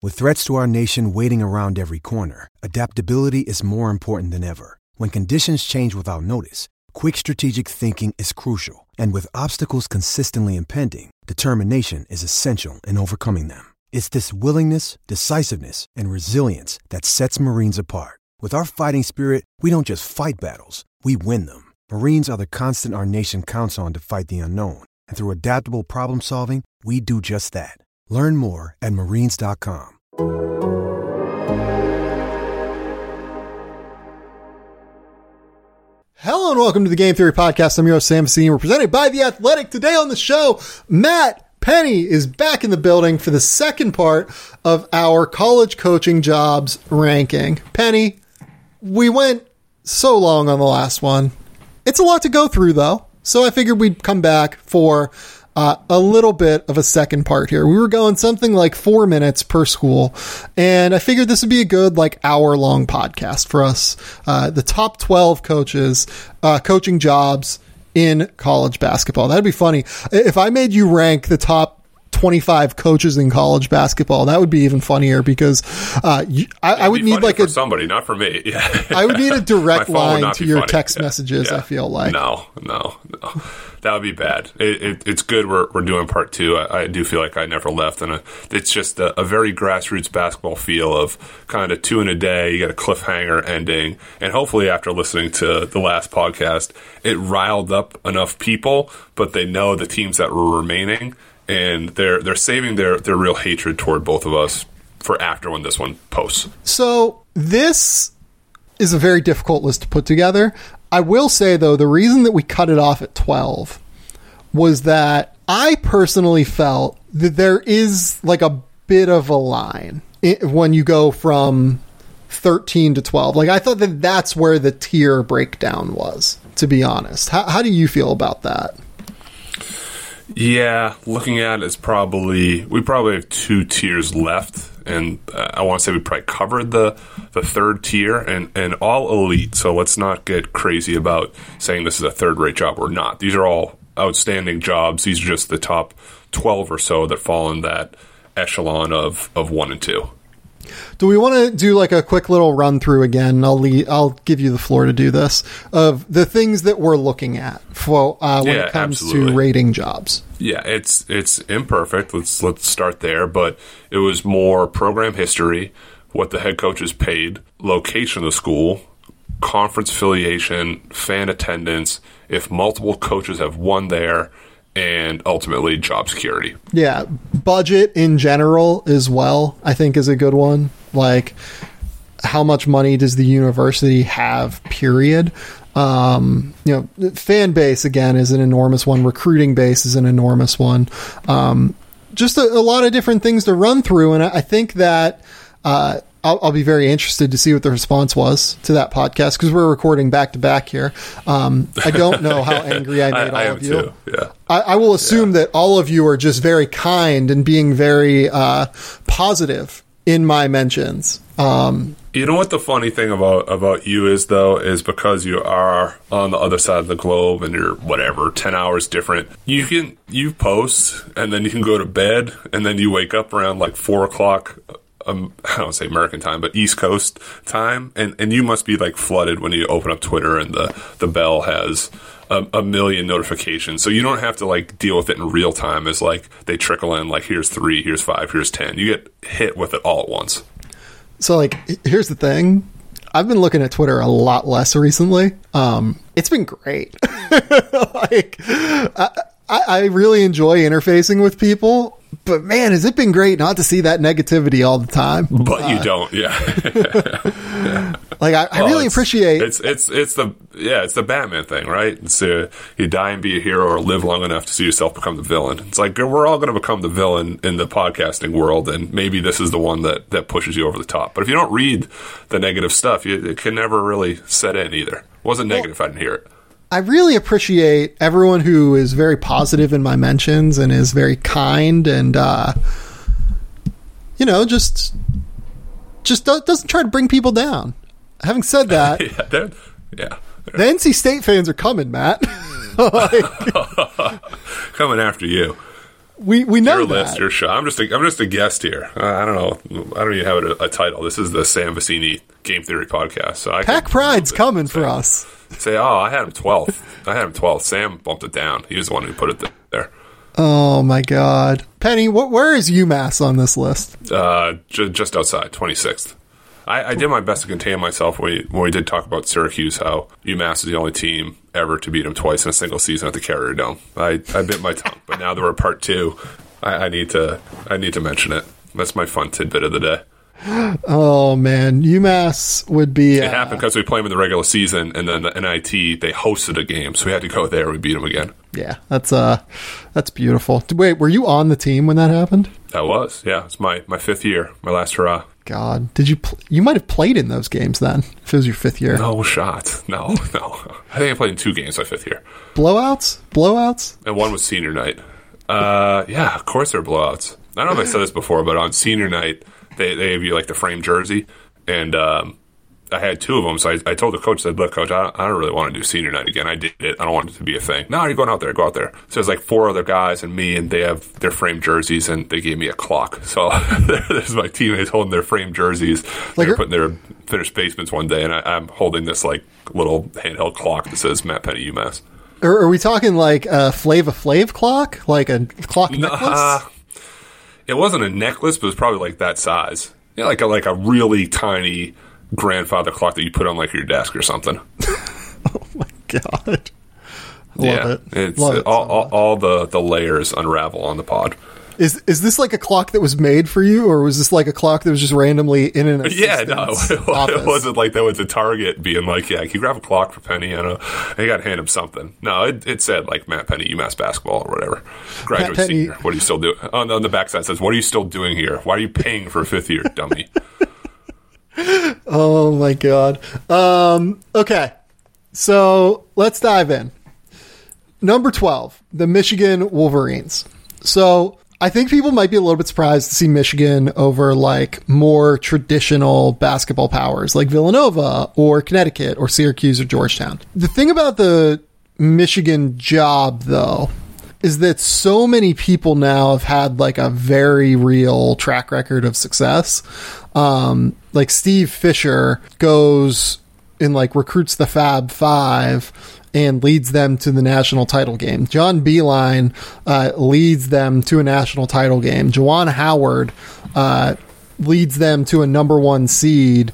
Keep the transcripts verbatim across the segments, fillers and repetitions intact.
With threats to our nation waiting around every corner, adaptability is more important than ever. When conditions change without notice, quick strategic thinking is crucial. And with obstacles consistently impending, determination is essential in overcoming them. It's this willingness, decisiveness, and resilience that sets Marines apart. With our fighting spirit, we don't just fight battles, we win them. Marines are the constant our nation counts on to fight the unknown. And through adaptable problem solving, we do just that. Learn more at marines dot com. Hello and welcome to the Game Theory Podcast. I'm your host, Sam Vecenie. We're presented by The Athletic. Today on the show, Matt Penny is back in the building for the second part of our college coaching jobs ranking. Penny, we went so long on the last one. It's a lot to go through, though, so I figured we'd come back for uh, a little bit of a second part here. We were going something like four minutes per school, and I figured this would be a good, like, hour-long podcast for us. Uh, the top twelve coaches, uh, coaching jobs in college basketball. That'd be funny. If I made you rank the top twenty-five coaches in college basketball, that would be even funnier because uh, you, I, I would need like for a somebody, not for me. Yeah. I would need a direct line to your funny. text yeah. messages. Yeah. I feel like no, no, no, that would be bad. It, it, it's good we're we're doing part two. I, I do feel like I never left, and it's just a, a very grassroots basketball feel of kind of two in a day. You got a cliffhanger ending, and hopefully after listening to the last podcast, it riled up enough people, but they know the teams that were remaining. And they're they're saving their, their real hatred toward both of us for after when this one posts. So this is a very difficult list to put together. I will say, though, the reason that we cut it off at twelve was that I personally felt that there is like a bit of a line when you go from thirteen to twelve. Like, I thought that that's where the tier breakdown was, to be honest. How, how do you feel about that? Yeah, looking at it, it's probably we probably have two tiers left, and uh, I want to say we probably covered the the third tier and, and all elite. So let's not get crazy about saying this is a third rate job or not. These are all outstanding jobs. These are just the top twelve or so that fall in that echelon of of one and two. Do we want to do like a quick little run through again? I'll leave, I'll give you the floor to do this of the things that we're looking at for uh, when yeah, it comes absolutely. to rating jobs. Yeah, it's it's imperfect. Let's let's start there. But it was more program history, what the head coach is paid, location of the school, conference affiliation, fan attendance, if multiple coaches have won there, and ultimately job security. Yeah, budget in general as well, I think, is a good one. Like, how much money does the university have, period? Um, you know, fan base, again, is an enormous one. Recruiting base is an enormous one. Um, just a, a lot of different things to run through, and I, I think that uh, I'll, I'll be very interested to see what the response was to that podcast because we're recording back to back here. Um, I don't know how angry I made I, all I of you. Too. Yeah. I, I will assume yeah. that all of you are just very kind and being very uh, positive in my mentions. Um, you know what the funny thing about, about you is, though, is because you are on the other side of the globe and you're, whatever, ten hours different, you can you post and then you can go to bed and then you wake up around like four o'clock Um, I don't say American time, but East Coast time, and, and you must be like flooded when you open up Twitter and the, the bell has a, a million notifications. So you don't have to like deal with it in real time as like they trickle in like here's three, here's five, here's ten. You get hit with it all at once. So like here's the thing. I've been looking at Twitter a lot less recently. Um, it's been great. like I, I really enjoy interfacing with people. But man, has it been great not to see that negativity all the time? But uh, you don't, yeah. yeah. Like I, I well, really it's, appreciate it's it's it's the yeah it's the Batman thing, right? It's uh, you die and be a hero, or live long enough to see yourself become the villain. It's like we're all going to become the villain in the podcasting world, and maybe this is the one that, that pushes you over the top. But if you don't read the negative stuff, you, it can never really set in either. It wasn't negative well, if I didn't hear it. I really appreciate everyone who is very positive in my mentions and is very kind and, uh, you know, just just doesn't try to bring people down. Having said that, yeah, they're, yeah, they're. the N C State fans are coming, Matt. like, coming after you. We we know your that. list, your show. I'm just a, I'm just a guest here. Uh, I don't know. I don't even have a, a title. This is the Sam Vecini Game Theory podcast. So I Pack Pride's coming for us. Say, oh, I had him twelfth. I had him twelfth. Sam bumped it down. He was the one who put it there. Oh my God, Penny, wh- where is UMass on this list? Uh, ju- just outside, twenty-sixth. I, I did my best to contain myself when we, when we did talk about Syracuse, how UMass is the only team ever to beat them twice in a single season at the Carrier Dome. I, I bit my tongue, but now that we're part two, I, I need to I need to mention it. That's my fun tidbit of the day. Oh man, UMass would be. Uh, it happened because we played them in the regular season, and then the N I T they hosted a game, so we had to go there. We beat them again. Yeah, that's uh, that's beautiful. Wait, were you on the team when that happened? That was, yeah. It's my, my fifth year, my last hurrah. God, did you? Pl- you might have played in those games then, if it was your fifth year. No shot. No, no. I think I played in two games my fifth year. Blowouts, blowouts, and one was senior night. Uh, yeah, of course there are blowouts. I don't know if I said this before, but on senior night they they gave you like the frame jersey, and um, I had two of them. So I, I told the coach, I said, "Look, coach, I don't, I don't really want to do senior night again. I did it. I don't want it to be a thing. No, you're going out there. Go out there." So there's like four other guys and me, and they have their frame jerseys, and they gave me a clock. So there's my teammates holding their frame jerseys. Like They're putting their finished basements one day, and I, I'm holding this like little handheld clock that says Matt Penny UMass. Are, are we talking like a Flava Flav clock, like a clock necklace? Uh, it wasn't a necklace, but it was probably like that size. Yeah, like a, like a really tiny grandfather clock that you put on like your desk or something. Oh my God! Love yeah, it. It's Love uh, it all, so all, all the the layers unravel on the pod. Is is this like a clock that was made for you, or was this like a clock that was just randomly in an Yeah, no, it, office? It wasn't like that with the Target being like, yeah, can you grab a clock for Penny? I know. I got to hand him something. No, it, it said like Matt Penny, UMass basketball or whatever. Graduate Penny. senior. What are you still doing? On, on the backside it says, what are you still doing here? Why are you paying for a fifth year, dummy? Oh my God. Um, okay, so let's dive in. Number twelve, the Michigan Wolverines. So I think people might be a little bit surprised to see Michigan over like more traditional basketball powers like Villanova or Connecticut or Syracuse or Georgetown. The thing about the Michigan job, though, is that so many people now have had like a very real track record of success. Um, like Steve Fisher goes and like recruits the Fab Five and leads them to the national title game. John Beilein uh, leads them to a national title game. Juwan Howard uh, leads them to a number one seed.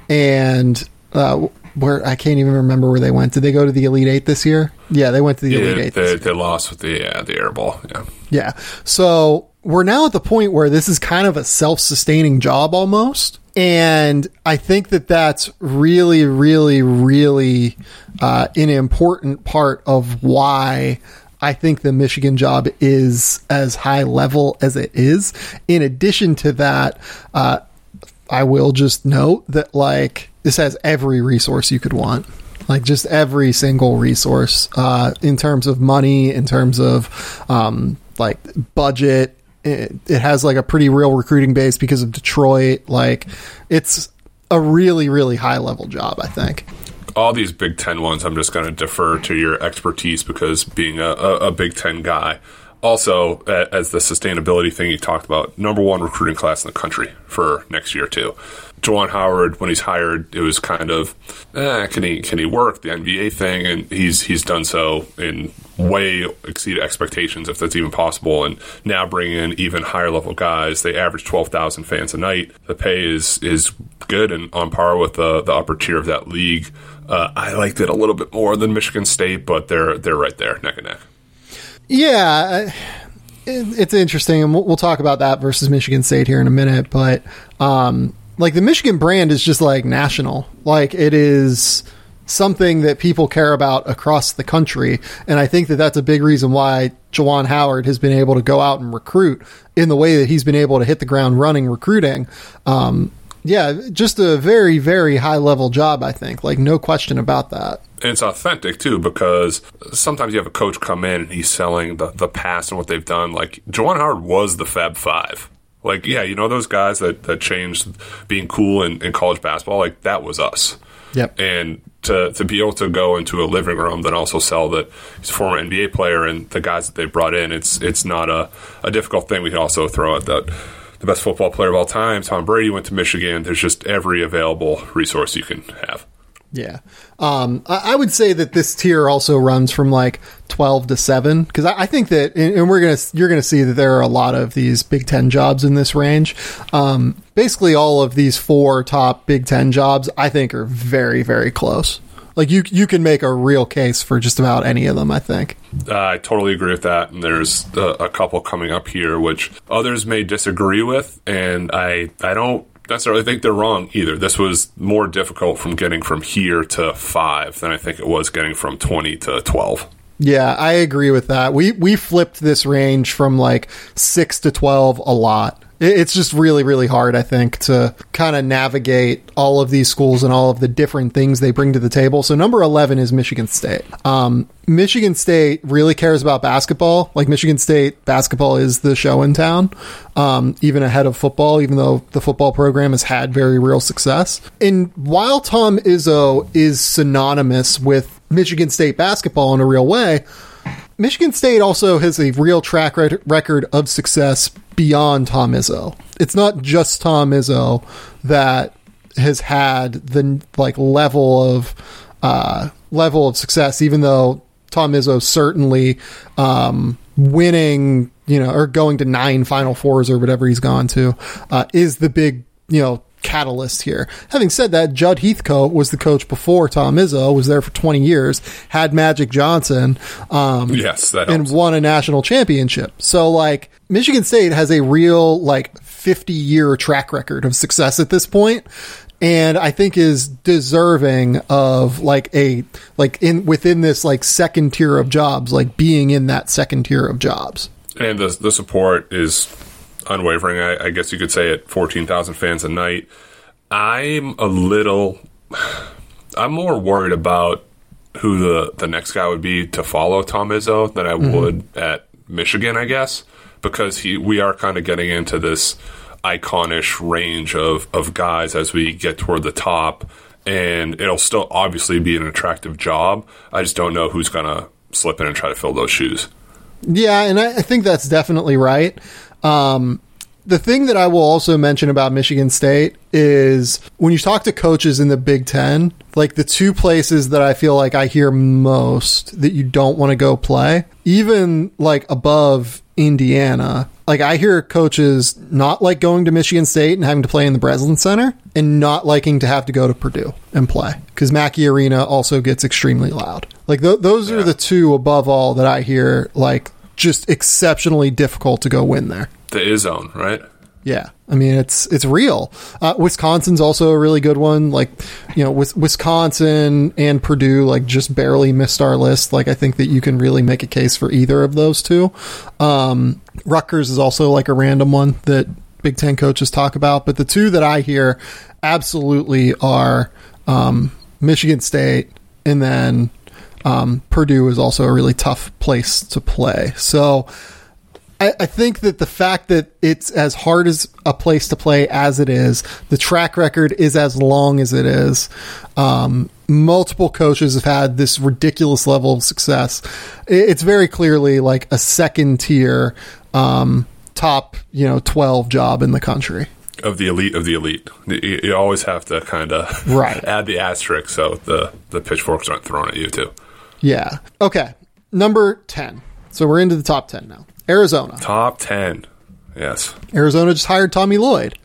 And uh, where I can't even remember where they went. Did they go to the Elite Eight this year? Yeah, they went to the yeah, Elite Eight. They, this year. they lost with the uh, the air ball. Yeah. Yeah. So we're now at the point where this is kind of a self-sustaining job almost. And I think that that's really, really, really uh, an important part of why I think the Michigan job is as high level as it is. In addition to that, uh, I will just note that like this has every resource you could want. Like just every single resource uh, in terms of money, in terms of um, like budget. It, it has like a pretty real recruiting base because of Detroit. Like it's a really, really high level job, I think. All these Big Ten ones, I'm just going to defer to your expertise because being a, a, a Big Ten guy. Also, as the sustainability thing you talked about, number one recruiting class in the country for next year too. Juwan Howard, when he's hired, it was kind of, eh, can he can he work the N B A thing? And he's he's done so in way exceeded expectations, if that's even possible. And now bringing in even higher level guys, they average twelve thousand fans a night. The pay is is good and on par with the the upper tier of that league. Uh, I liked it a little bit more than Michigan State, but they're they're right there, neck and neck. Yeah, it, it's interesting, and we'll, we'll talk about that versus Michigan State here in a minute. But um, like the Michigan brand is just like national, like it is something that people care about across the country, and I think that that's a big reason why Juwan Howard has been able to go out and recruit in the way that he's been able to hit the ground running recruiting. Um, yeah, just a very, very high level job, I think. Like no question about that. And it's authentic, too, because sometimes you have a coach come in and he's selling the, the past and what they've done. Like, Juwan Howard was the Fab Five. Like, yeah, you know those guys that, that changed being cool in, in college basketball? Like, that was us. Yep. And to, to be able to go into a living room, then also sell that he's a former N B A player and the guys that they brought in, it's it's not a, a difficult thing. We can also throw out that the best football player of all time, Tom Brady, went to Michigan. There's just every available resource you can have. Yeah. Um, I, I would say that this tier also runs from like twelve to seven, because I, I think that, and we're going to, you're going to see that there are a lot of these Big Ten jobs in this range. Um, basically all of these four top Big Ten jobs, I think, are very, very close. Like you, you can make a real case for just about any of them, I think. Uh, I totally agree with that. And there's a, a couple coming up here, which others may disagree with. And I, I don't necessarily think they're wrong either. This was more difficult from getting from here to five than I think it was getting from twenty to twelve. Yeah, I agree with that. We, we flipped this range from like six to twelve a lot. It's just really, really hard, I think, to kind of navigate all of these schools and all of the different things they bring to the table. So number eleven is Michigan State. Um, Michigan State really cares about basketball. Like Michigan State basketball is the show in town, um, even ahead of football, even though the football program has had very real success. And while Tom Izzo is synonymous with Michigan State basketball in a real way, Michigan State also has a real track record of success beyond Tom Izzo. It's not just Tom Izzo that has had the like level of uh, level of success, even though Tom Izzo certainly um, winning, you know, or going to nine Final Fours or whatever he's gone to uh, is the big, you know, catalyst here. Having said that, Judd Heathcote was the coach before Tom Izzo, was there for twenty years, had Magic Johnson, um, yes, that and helps. won a national championship. So, like, Michigan State has a real, like, fifty-year track record of success at this point, and I think is deserving of, like, a, like, in within this, like, second tier of jobs, like, being in that second tier of jobs. And the the support is unwavering, I, I guess you could say, at fourteen thousand fans a night. I'm a little, I'm more worried about who the, the next guy would be to follow Tom Izzo than I mm-hmm. would at Michigan, I guess, because he we are kind of getting into this iconish range of, of guys as we get toward the top, and it'll still obviously be an attractive job. I just don't know who's going to slip in and try to fill those shoes. Yeah, and I, I think that's definitely right. Um, the thing that I will also mention about Michigan State is when you talk to coaches in the Big Ten, like the two places that I feel like I hear most that you don't want to go play, even like above Indiana, like I hear coaches not like going to Michigan State and having to play in the Breslin Center and not liking to have to go to Purdue and play because Mackey Arena also gets extremely loud. Like th- those yeah. are the two above all that I hear like just exceptionally difficult to go win there. The I-zone, right? Yeah. I mean, it's it's real. Uh, Wisconsin's also a really good one. Like, you know, with Wisconsin and Purdue, like, just barely missed our list. Like, I think that you can really make a case for either of those two. Um, Rutgers is also, like, a random one that Big Ten coaches talk about. But the two that I hear absolutely are um, Michigan State, and then um, Purdue is also a really tough place to play. So I, I think that the fact that it's as hard as a place to play as it is, the track record is as long as it is, um, multiple coaches have had this ridiculous level of success. It, it's very clearly like a second tier, um, top, you know, twelve job in the country. Of the elite of the elite. You, you always have to kind of right. add the asterisk so the, the pitchforks aren't thrown at you too. Yeah. Okay. Number ten. So we're into the top ten now. Arizona. Top ten. Yes. Arizona just hired Tommy Lloyd.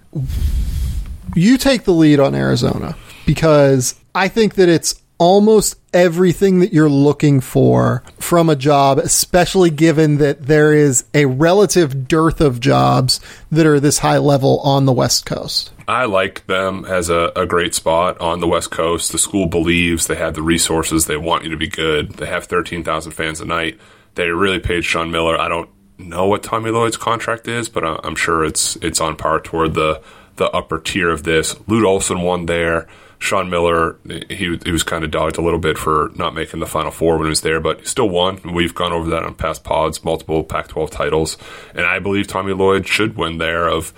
You take the lead on Arizona because I think that it's almost everything that you're looking for from a job, especially given that there is a relative dearth of jobs that are this high level on the West Coast. I like them as a, a great spot on the West Coast. The school believes they have the resources. They want you to be good. They have thirteen thousand fans a night. They really paid Sean Miller. I don't know what Tommy Lloyd's contract is, but I'm sure it's it's on par toward the, the upper tier of this. Lute Olson won there. Sean Miller, he, he was kind of dogged a little bit for not making the Final Four when he was there, but he still won. We've gone over that on past pods, multiple Pac twelve titles, and I believe Tommy Lloyd should win there of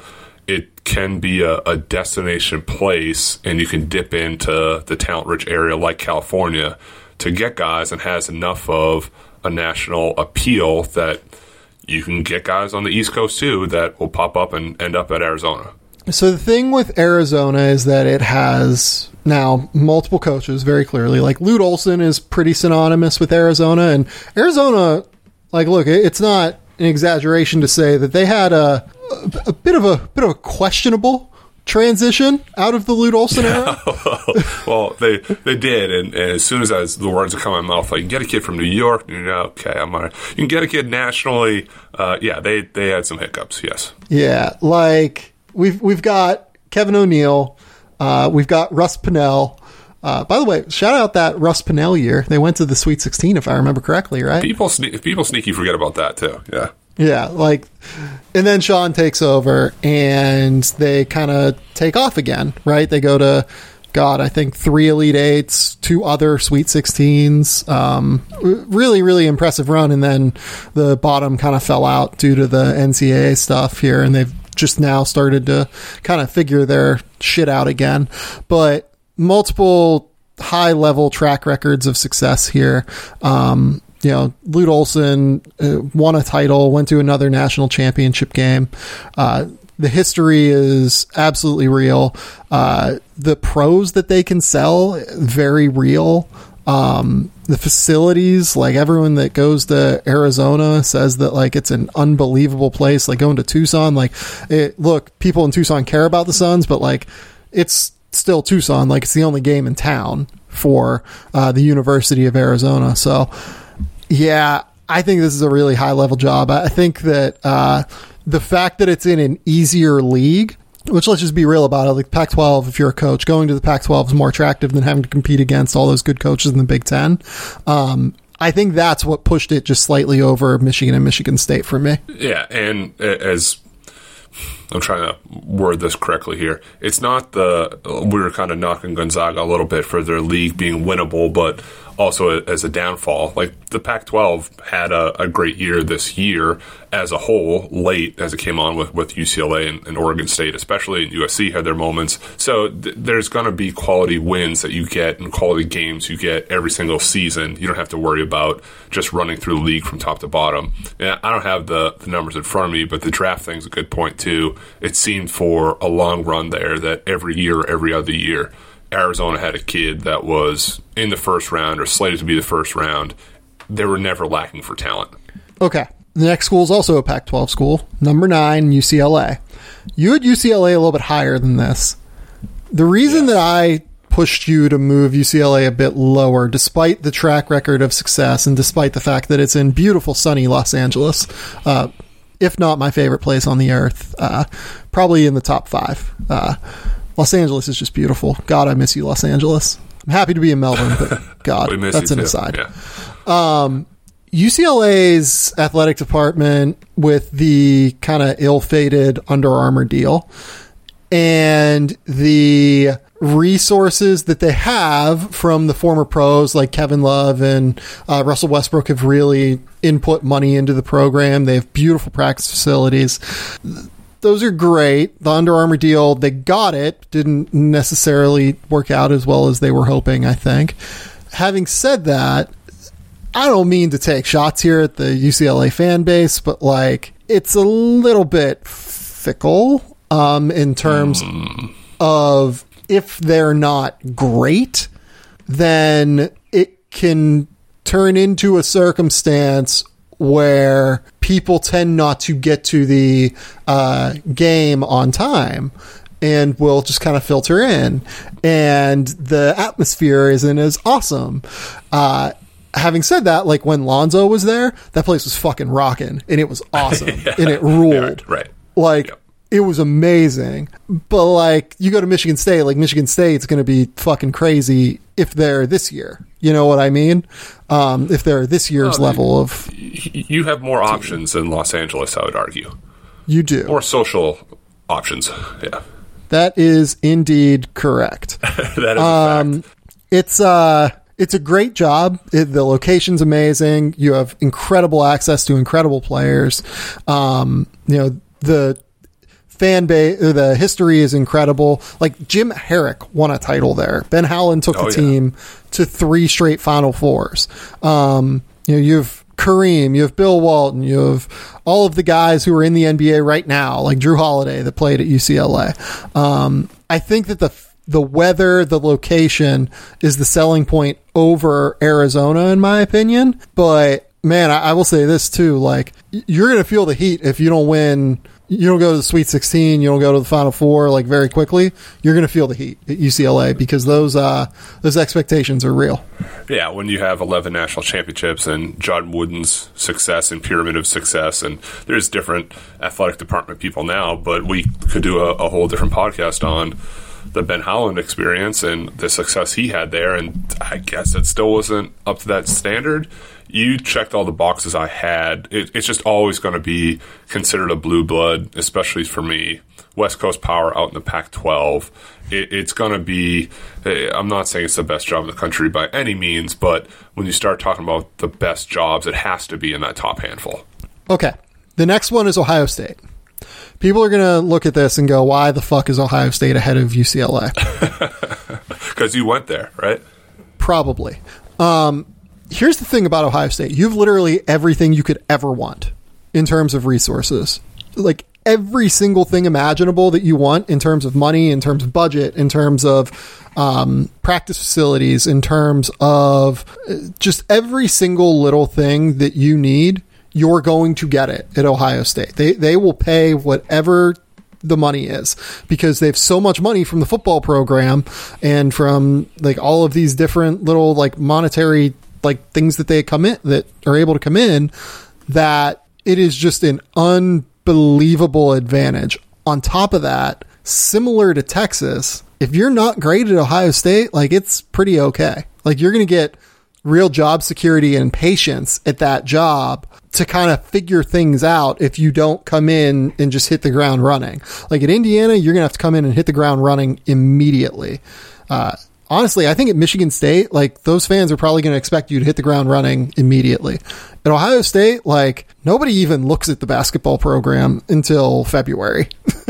it can be a, a destination place, and you can dip into the talent-rich area like California to get guys, and has enough of a national appeal that you can get guys on the East Coast too that will pop up and end up at Arizona. So the thing with Arizona is that it has now multiple coaches very clearly. Like Lute Olson is pretty synonymous with Arizona, and Arizona, like, look, it's not an exaggeration to say that they had a a, a bit of a bit of a questionable transition out of the Lute Olson era. Well, they they did, and, and as soon as, I was, the words would come out of my mouth, like, you can get a kid from New York, and you know, okay, I'm gonna, you can get a kid nationally. Uh, yeah, they they had some hiccups, yes. Yeah, like we've we've got Kevin O'Neill, uh, we've got Russ Pennell. Uh, by the way, shout out that Russ Pennell year. They went to the Sweet sixteen, if I remember correctly, right? People sne- people sneaky forget about that too. Yeah. Yeah, like, and then Sean takes over, and they kind of take off again, right? They go to, God, I think three Elite Eights, two other Sweet sixteens. Um, really, really impressive run, and then the bottom kind of fell out due to the N C double A stuff here, and they've just now started to kind of figure their shit out again. But multiple high-level track records of success here. Um You know, Lute Olson uh, won a title, went to another national championship game. Uh, the history is absolutely real. Uh, the pros that they can sell, very real. Um, the facilities, like everyone that goes to Arizona says that like it's an unbelievable place. Like going to Tucson, like it, look, people in Tucson care about the Suns, but like it's still Tucson. Like it's the only game in town for uh, the University of Arizona. So, yeah, I think this is a really high-level job. I think that uh, the fact that it's in an easier league, which let's just be real about it, like Pac twelve, if you're a coach, going to the Pac twelve is more attractive than having to compete against all those good coaches in the Big Ten. Um, I think that's what pushed it just slightly over Michigan and Michigan State for me. Yeah, and as I'm trying to word this correctly here, it's not the, we were kind of knocking Gonzaga a little bit for their league being winnable, but also as a downfall. Like the Pac twelve had a, a great year this year as a whole, late as it came on with, with U C L A and, and Oregon State, especially, and U S C had their moments. So th- there's going to be quality wins that you get and quality games you get every single season. You don't have to worry about just running through the league from top to bottom. And I don't have the, the numbers in front of me, but the draft thing's a good point too. It seemed for a long run there that every year, every other year, Arizona had a kid that was in the first round or slated to be the first round. They were never lacking for talent. Okay. The next school is also a Pac twelve school. Number nine, U C L A. You had U C L A a little bit higher than this. The reason yes. that I pushed you to move U C L A a bit lower, despite the track record of success and despite the fact that it's in beautiful, sunny Los Angeles, uh, if not my favorite place on the earth, uh, probably in the top five. Uh, Los Angeles is just beautiful. God, I miss you, Los Angeles. I'm happy to be in Melbourne, but God, that's an too. aside. Yeah. Um, U C L A's athletic department with the kind of ill-fated Under Armour deal and the resources that they have from the former pros like Kevin Love and uh, Russell Westbrook have really input money into the program. They have beautiful practice facilities. Those are great. The Under Armour deal, they got it. Didn't necessarily work out as well as they were hoping, I think. Having said that, I don't mean to take shots here at the U C L A fan base, but like it's a little bit fickle um, in terms mm. of if they're not great, then it can turn into a circumstance where people tend not to get to the uh, game on time and will just kind of filter in. And the atmosphere isn't as awesome. Uh, having said that, like when Lonzo was there, that place was fucking rocking and it was awesome yeah. and it ruled. Yeah, right. Like, yep. It was amazing. But like you go to Michigan State, like Michigan State's going to be fucking crazy if they're this year. You know what I mean? Um, if they're this year's oh, level of... You have more team. options than Los Angeles, I would argue. You do. More social options, yeah. That is indeed correct. That is um, a fact. It's, uh, it's a great job. It, the location's amazing. You have incredible access to incredible players. Um, you know, the... fan base, the history is incredible. Like Jim Herrick won a title there. Ben Howland took oh, the yeah. team to three straight Final Fours. Um, you know, you've Kareem, you have Bill Walton, you have all of the guys who are in the N B A right now, like Drew Holiday that played at U C L A. Um, I think that the the weather, the location is the selling point over Arizona, in my opinion. But man, I, I will say this too: like you're going to feel the heat if you don't win. You don't go to the Sweet sixteen. You don't go to the Final Four like very quickly. You're going to feel the heat at U C L A because those uh, those expectations are real. Yeah, when you have eleven national championships and John Wooden's success and pyramid of success, and there's different athletic department people now, but we could do a, a whole different podcast on the Ben Howland experience and the success he had there, and I guess it still wasn't up to that standard. You checked all the boxes I had. It, it's just always going to be considered a blue blood, especially for me. West Coast power out in the Pac twelve. It, it's going to be, I'm not saying it's the best job in the country by any means, but when you start talking about the best jobs, it has to be in that top handful. Okay. The next one is Ohio State. People are going to look at this and go, why the fuck is Ohio State ahead of U C L A? Because you went there, right? Probably. Um, here's the thing about Ohio State. You've literally everything you could ever want in terms of resources. Like every single thing imaginable that you want in terms of money, in terms of budget, in terms of um, practice facilities, in terms of just every single little thing that you need. You're going to get it at Ohio State. They they will pay whatever the money is because they have so much money from the football program and from like all of these different little like monetary like things that they come in that are able to come in that it is just an unbelievable advantage. On top of that, similar to Texas, if you're not great at Ohio State, like it's pretty okay. Like you're going to get real job security and patience at that job to kind of figure things out if you don't come in and just hit the ground running. Like at Indiana, you're going to have to come in and hit the ground running immediately. Uh, honestly, I think at Michigan State, like those fans are probably going to expect you to hit the ground running immediately. At Ohio State, like nobody even looks at the basketball program until February.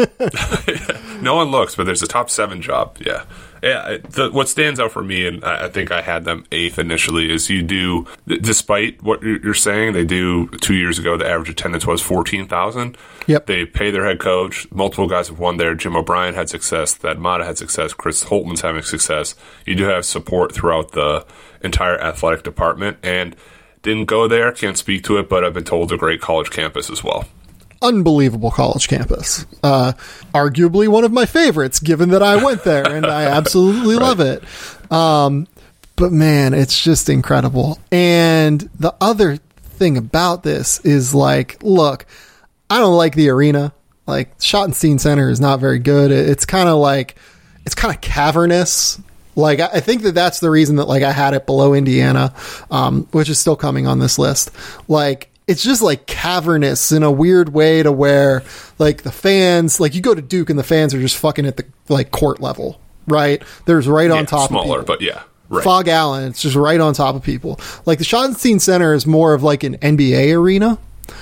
No one looks, but there's a top seven job. Yeah. Yeah, the, what stands out for me, and I think I had them eighth initially, is you do, despite what you're saying, they do, two years ago, the average attendance was fourteen thousand. Yep. They pay their head coach. Multiple guys have won there. Jim O'Brien had success. Thad Matta had success. Chris Holtman's having success. You do have support throughout the entire athletic department, and didn't go there, can't speak to it, but I've been told it's a great college campus as well. Unbelievable college campus. Uh, arguably one of my favorites, given that I went there, and I absolutely right. love it. Um, but man, it's just incredible. And the other thing about this is like, look, I don't like the arena. Like Schottenstein Center is not very good. It's kind of like, it's kind of cavernous. Like, I think that that's the reason that like I had it below Indiana, um, which is still coming on this list. Like, it's just like cavernous in a weird way to where like the fans, like you go to Duke and the fans are just fucking at the like court level, right? There's right on yeah, top smaller, of people. But yeah, right. Fog Allen, it's just right on top of people. Like the Schottenstein Center is more of like an N B A arena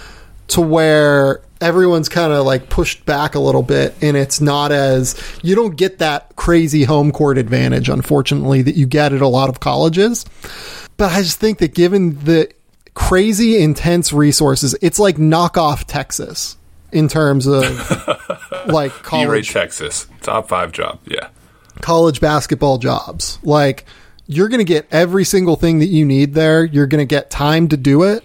to where everyone's kind of like pushed back a little bit and it's not as, you don't get that crazy home court advantage, unfortunately, that you get at a lot of colleges. But I just think that given the crazy intense resources, it's like knockoff Texas in terms of like college E-rate Texas top five job. Yeah. College basketball jobs. Like you're going to get every single thing that you need there. You're going to get time to do it.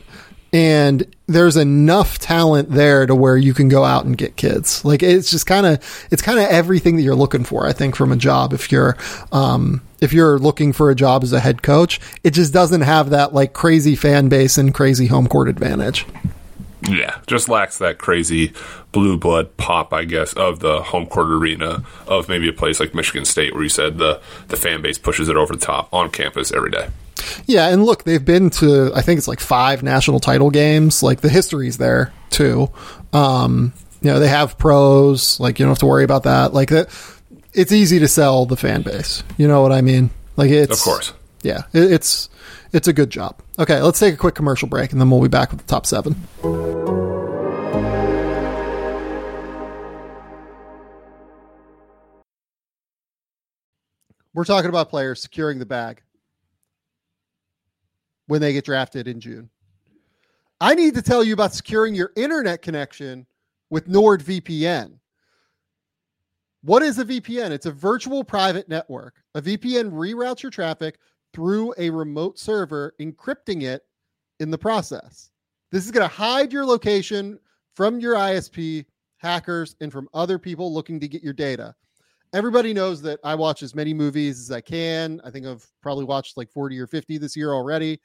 And there's enough talent there to where you can go out and get kids. Like it's just kind of, it's kind of everything that you're looking for, I think, from a job. If you're, um, if you're looking for a job as a head coach, it just doesn't have that like crazy fan base and crazy home court advantage. Yeah, just lacks that crazy blue blood pop, I guess, of the home court arena of maybe a place like Michigan State where you said the, the fan base pushes it over the top on campus every day. Yeah, and look, they've been to, I think it's like five national title games. Like the history's there too. Um, you know, they have pros. Like you don't have to worry about that. Like that, it's easy to sell the fan base. You know what I mean? Like it's, of course. Yeah, it, it's it's a good job. Okay, let's take a quick commercial break, and then we'll be back with the top seven. We're talking about players securing the bag when they get drafted in June. I need to tell you about securing your internet connection with NordVPN. What is a V P N? It's a virtual private network. A V P N reroutes your traffic through a remote server, encrypting it in the process. This is going to hide your location from your I S P, hackers, and from other people looking to get your data. Everybody knows that I watch as many movies as I can. I think I've probably watched like forty or fifty this year already.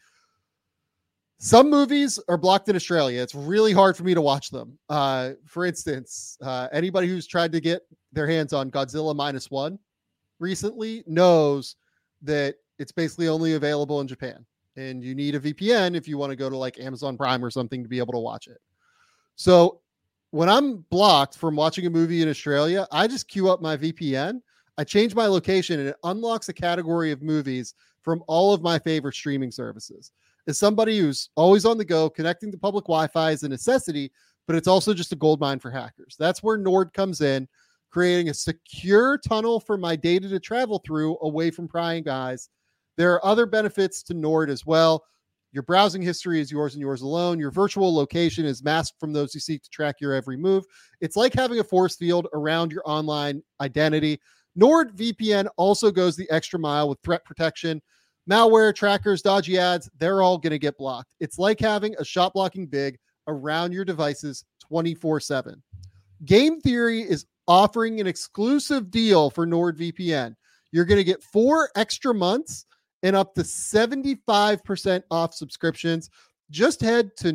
Some movies are blocked in Australia. It's really hard for me to watch them. Uh, for instance, uh, anybody who's tried to get their hands on Godzilla Minus One recently knows that it's basically only available in Japan. And you need a V P N if you want to go to like Amazon Prime or something to be able to watch it. So when I'm blocked from watching a movie in Australia, I just queue up my V P N. I change my location and it unlocks a category of movies from all of my favorite streaming services. As somebody who's always on the go, connecting to public Wi-Fi is a necessity, but it's also just a goldmine for hackers. That's where Nord comes in, creating a secure tunnel for my data to travel through away from prying eyes. There are other benefits to Nord as well. Your browsing history is yours and yours alone. Your virtual location is masked from those who seek to track your every move. It's like having a force field around your online identity. NordVPN also goes the extra mile with threat protection. Malware, trackers, dodgy ads, they're all going to get blocked. It's like having a shot blocking big around your devices twenty-four seven. Game Theory is offering an exclusive deal for NordVPN. You're going to get four extra months and up to seventy-five percent off subscriptions. Just head to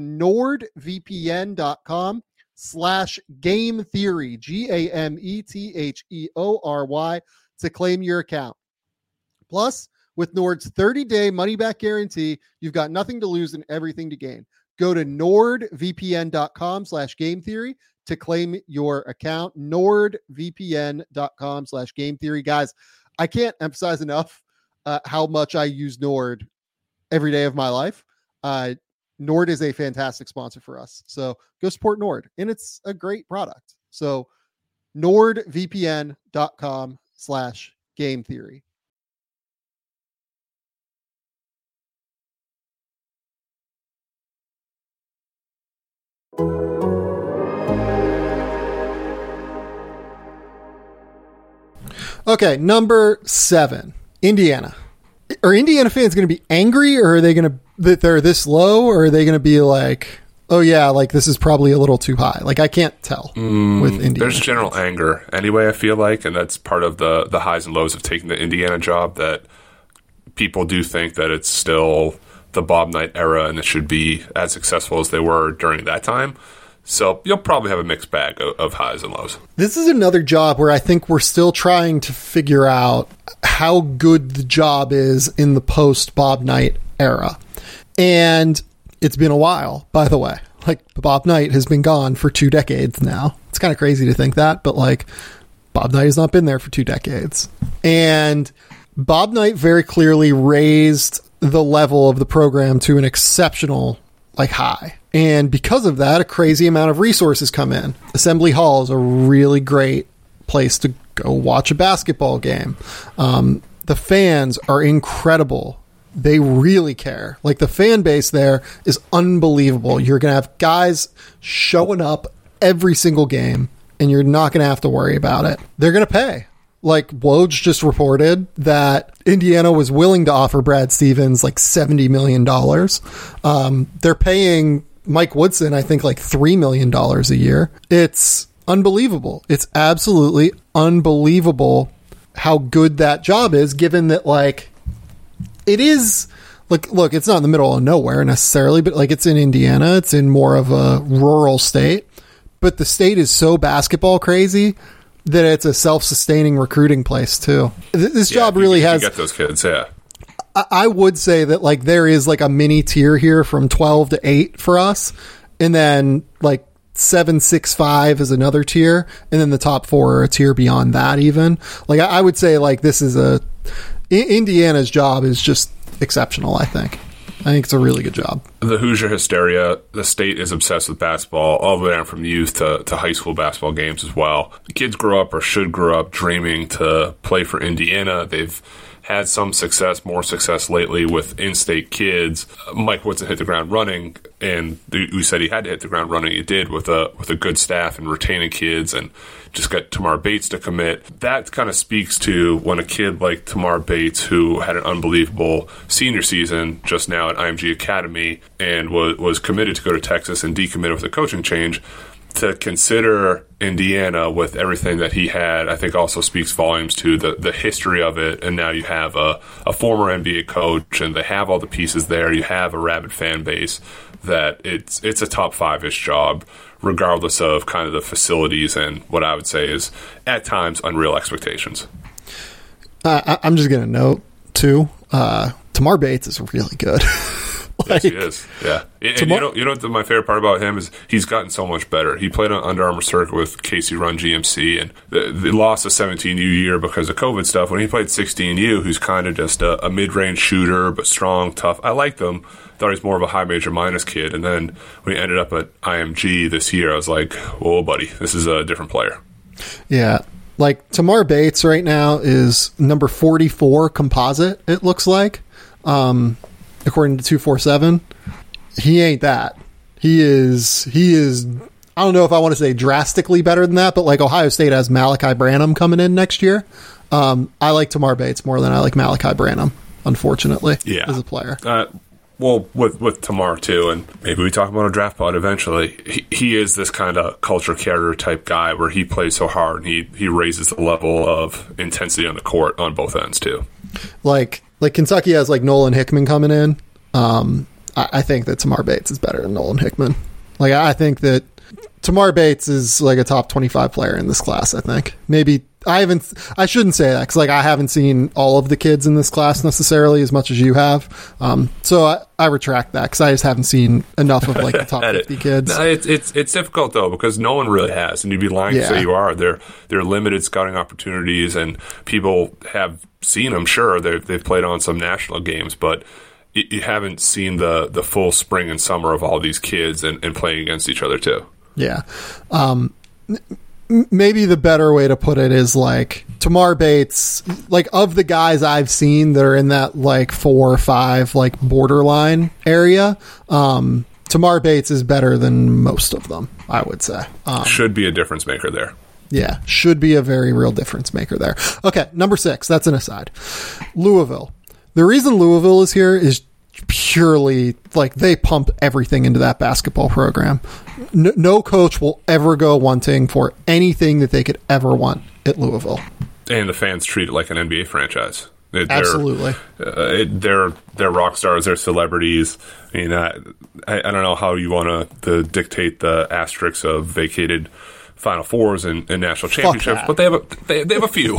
nordvpn.com slash game theory, G A M E T H E O R Y, to claim your account. Plus, with Nord's thirty-day money-back guarantee, you've got nothing to lose and everything to gain. Go to nordvpn.com slash game theory to claim your account. nordvpn.com slash game theory. Guys, I can't emphasize enough uh, how much I use Nord every day of my life. Uh, Nord is a fantastic sponsor for us. So go support Nord, and it's a great product. So nordvpn.com slash game theory. Okay, number seven, Indiana. Are Indiana fans going to be angry, or are they going to that they're this low, or are they going to be like, oh yeah, like this is probably a little too high? Like I can't tell mm, with Indiana. There's general anger anyway, I feel like, and that's part of the the highs and lows of taking the Indiana job, that people do think that it's still the Bob Knight era and it should be as successful as they were during that time. So you'll probably have a mixed bag of, of highs and lows. This is another job where I think we're still trying to figure out how good the job is in the post Bob Knight era. And it's been a while, by the way. Like, Bob Knight has been gone for two decades now. It's kind of crazy to think that, but like, Bob Knight has not been there for two decades. And Bob Knight very clearly raised the level of the program to an exceptional, like, high. And because of that, a crazy amount of resources come in. Assembly Hall is a really great place to go watch a basketball game. Um, the fans are incredible. They really care. Like, the fan base there is unbelievable. You're going to have guys showing up every single game, and you're not going to have to worry about it. They're going to pay. Like, Woj just reported that Indiana was willing to offer Brad Stevens like seventy million dollars. Um, they're paying Mike Woodson, I think, like three million dollars a year. It's unbelievable. It's absolutely unbelievable how good that job is, given that, like, it is, like, look, it's not in the middle of nowhere necessarily, but, like, it's in Indiana. It's in more of a rural state. But the state is so basketball crazy that it's a self-sustaining recruiting place too. This yeah, job really you, has you get those kids. Yeah, I, I would say that, like, there is like a mini tier here from twelve to eight for us, and then like seven, six, five is another tier, and then the top four are a tier beyond that. Even like I, I would say, like, this is a I, Indiana's job is just exceptional. I think. I think it's a really good job. the Hoosier hysteria. The state is obsessed with basketball, all the way down from youth to, to high school basketball games as well. The kids grow up or should grow up dreaming to play for Indiana. They've had some success, more success lately with in-state kids. Mike Woodson hit the ground running, and we said he had to hit the ground running. He did with a with a good staff and retaining kids, and just got Tamar Bates to commit. That kind of speaks to when a kid like Tamar Bates, who had an unbelievable senior season just now at I M G Academy and was, was committed to go to Texas and decommitted with a coaching change, to consider Indiana with everything that he had, I think also speaks volumes to the, the history of it. And now you have a, a former N B A coach, and they have all the pieces there. You have a rabid fan base that it's it's a top five-ish job, regardless of kind of the facilities and what I would say is, at times, unreal expectations. Uh, I'm just going to note, too, uh, Tamar Bates is really good. Like, yes, he is. Yeah, and, and you know, you know what my favorite part about him is he's gotten so much better. He played on Under Armour circuit with Casey Run G M C, and they, they lost a seventeen U year because of COVID stuff. When he played sixteen U, who's kind of just a, a mid-range shooter but strong, tough. I liked him. Thought he was more of a high major minus kid, and then when he ended up at I M G this year, I was like, "Whoa, buddy, this is a different player." Yeah. Like Tamar Bates right now is number forty-four composite. It looks like. Um, According to two forty-seven, he ain't that. He is, he is, I don't know if I want to say drastically better than that, but like Ohio State has Malachi Branham coming in next year. Um, I like Tamar Bates more than I like Malachi Branham, unfortunately, yeah. as a player. Uh, well, with, with Tamar too, and maybe we talk about a draft pod eventually, he, he is this kind of culture carrier type guy where he plays so hard and he, he raises the level of intensity on the court on both ends too. Like, Like Kentucky has like Nolan Hickman coming in. Um, I, I think that Tamar Bates is better than Nolan Hickman. Like I think that Tamar Bates is like a top twenty-five player in this class. I think maybe I haven't. I shouldn't say that because like I haven't seen all of the kids in this class necessarily as much as you have. Um, so I, I retract that because I just haven't seen enough of like the top fifty kids. No, it's it's it's difficult though because no one really has, and you'd be lying Yeah. to say you are. They're they're limited scouting opportunities, and people have seen them. Sure, they they've played on some national games, but you, you haven't seen the the full spring and summer of all these kids and, and playing against each other too. Yeah. Um, m- maybe the better way to put it is like Tamar Bates, like of the guys I've seen that are in that like four or five like borderline area, um, Tamar Bates is better than most of them, I would say. Um, Should be a difference maker there. Yeah, should be a very real difference maker there. Okay, number six, that's an aside. Louisville. The reason Louisville is here is purely like they pump everything into that basketball program. No, no coach will ever go wanting for anything that they could ever want at Louisville. And the fans treat it like an N B A franchise. They're, Absolutely. Uh, it, they're they're rock stars. They're celebrities. I mean, I, I, I don't know how you want to dictate the asterisks of vacated Final Fours and, and national championships, but they have a they, they have a few.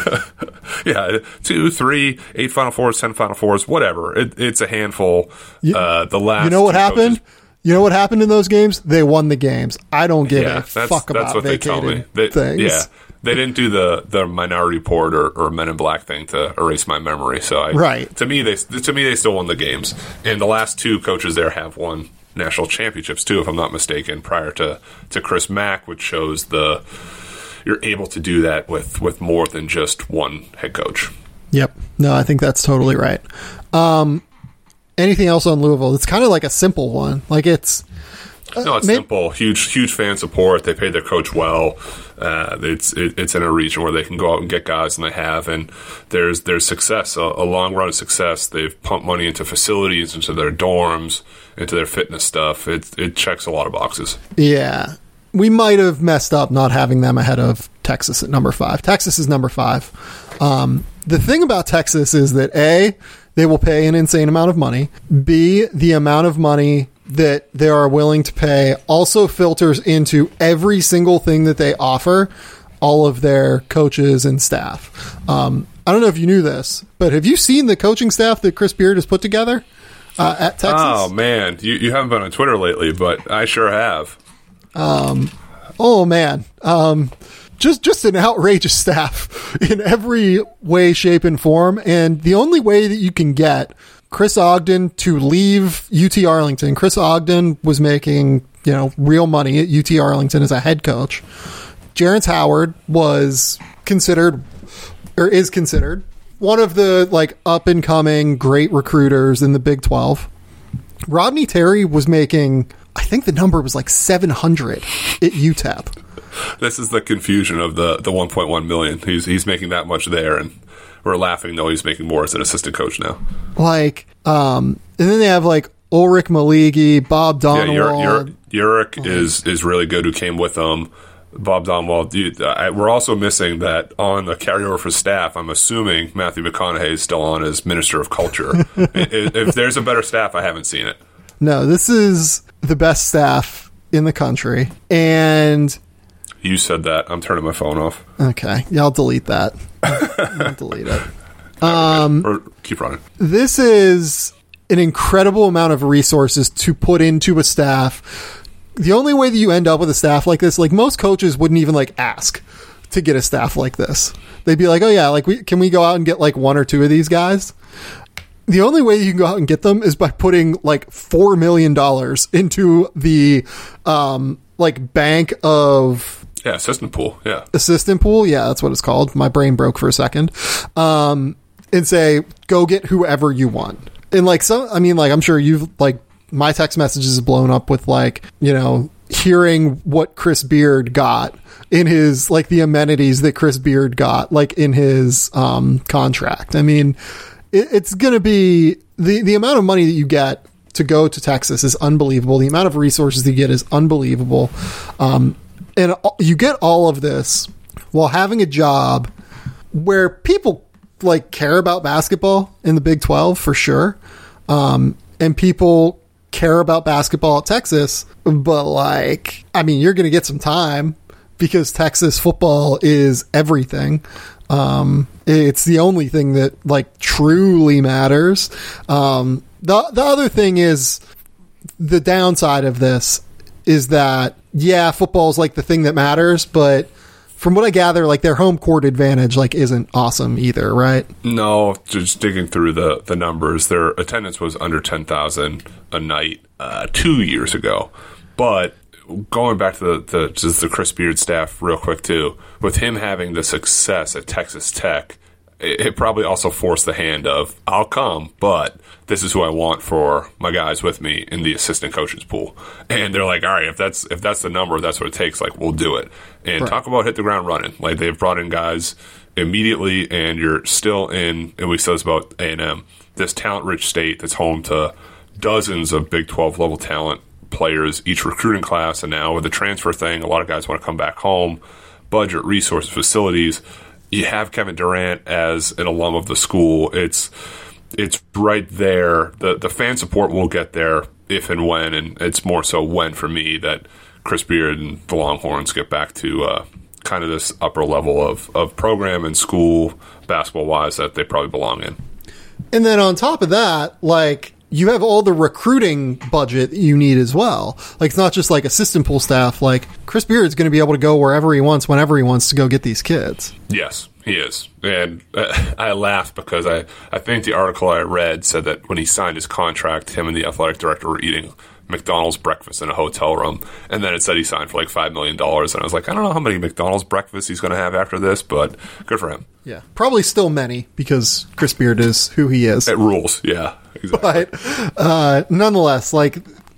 Yeah, two, three, eight Final Fours, ten Final Fours, whatever. It, it's a handful. You, uh, the last, you know what happened? Coaches, you know what happened in those games? They won the games. I don't give yeah, a that's, fuck that's about what they tell me. vacated They, things. Yeah, they didn't do the, the Minority Report or, or Men in Black thing to erase my memory. So I, right. to me, they to me they still won the games, and the last two coaches there have won national championships too, if I'm not mistaken. Prior to, to Chris Mack, which shows the you're able to do that with, with more than just one head coach. Yep. No, I think that's totally right. Um, anything else on Louisville? It's kind of like a simple one. Like it's uh, no, it's maybe, simple. Huge, huge fan support. They pay their coach well. Uh, it's it, it's in a region where they can go out and get guys, and they have. And there's there's success, a, a long run of success. They've pumped money into facilities, into their dorms, into their fitness stuff. It it checks a lot of boxes. Yeah. We might have messed up not having them ahead of Texas at number five. Texas is number five. Um, the thing about Texas is that A, they will pay an insane amount of money. B, the amount of money that they are willing to pay also filters into every single thing that they offer all of their coaches and staff. Um, I don't know if you knew this, but have you seen the coaching staff that Chris Beard has put together uh, at Texas? Oh, man. You, you haven't been on Twitter lately, but I sure have. Um, oh man, um, just, just an outrageous staff in every way, shape, and form. And the only way that you can get Chris Ogden to leave U T Arlington. Chris Ogden was making, you know, real money at U T Arlington as a head coach. Jerrance Howard was considered, or is considered, one of the like up and coming great recruiters in the Big twelve. Rodney Terry was making, I think the number was like seven hundred at U T E P. This is the confusion of the, the one point one million. He's he's making that much there, and we're laughing though he's making more as an assistant coach now. Like, um, and then they have like Ulrich Maligi, Bob Donald. Yeah, Uric oh. is is really good. Who came with them? Bob Donwald. We're also missing that on the carryover for staff. I'm assuming Matthew McConaughey is still on as Minister of Culture. If there's a better staff, I haven't seen it. No, this is the best staff in the country. And you said that. I'm turning my phone off. Okay. Yeah, I'll delete that. I'll delete it. Um, or keep running. This is an incredible amount of resources to put into a staff. The only way that you end up with a staff like this, like most coaches wouldn't even like ask to get a staff like this. They'd be like, oh yeah, like we, can we go out and get like one or two of these guys? The only way you can go out and get them is by putting like four million dollars into the um, like bank of yeah, assistant pool. Yeah. Assistant pool. Yeah, that's what it's called. My brain broke for a second. Um, and say, go get whoever you want. And like, so, I mean, like, I'm sure you've like, my text messages have blown up with like, you know, hearing what Chris Beard got in his, like the amenities that Chris Beard got, like in his um, contract. I mean, it, it's going to be the, the amount of money that you get to go to Texas is unbelievable. The amount of resources that you get is unbelievable. Um, and you get all of this while having a job where people like care about basketball in the Big twelve for sure. Um, and people care about basketball at Texas, but like, I mean, you're going to get some time because Texas football is everything. Um, it's the only thing that like truly matters. Um, the, the other thing is the downside of this is that, yeah, football is like the thing that matters, but from what I gather, like their home court advantage like isn't awesome either, right? No, just digging through the, the numbers, their attendance was under ten thousand a night uh, two years ago. But going back to the, the just the Chris Beard staff real quick too, with him having the success at Texas Tech, it, it probably also forced the hand of, I'll come, but this is who I want for my guys with me in the assistant coaches pool. And they're like, all right, if that's if that's the number, if that's what it takes, like we'll do it. And right. Talk about hit the ground running. Like they've brought in guys immediately, and you're still in, and we said this about A and M, this talent-rich state that's home to dozens of Big twelve level talent players each recruiting class. And now with the transfer thing, a lot of guys want to come back home. Budget, resources, facilities. You have Kevin Durant as an alum of the school. It's it's right there. The the fan support will get there if and when, and it's more so when for me that Chris Beard and the Longhorns get back to uh, kind of this upper level of, of program and school basketball-wise that they probably belong in. And then on top of that, like, you have all the recruiting budget that you need as well. Like, it's not just like assistant pool staff. Like, Chris Beard's going to be able to go wherever he wants, whenever he wants to go get these kids. Yes, he is. And uh, I laughed because I, I think the article I read said that when he signed his contract, him and the athletic director were eating McDonald's breakfast in a hotel room. And then it said he signed for like five million dollars. And I was like, I don't know how many McDonald's breakfasts he's going to have after this, but good for him. Yeah, probably still many because Chris Beard is who he is. It rules, yeah. Exactly. But uh, nonetheless, like,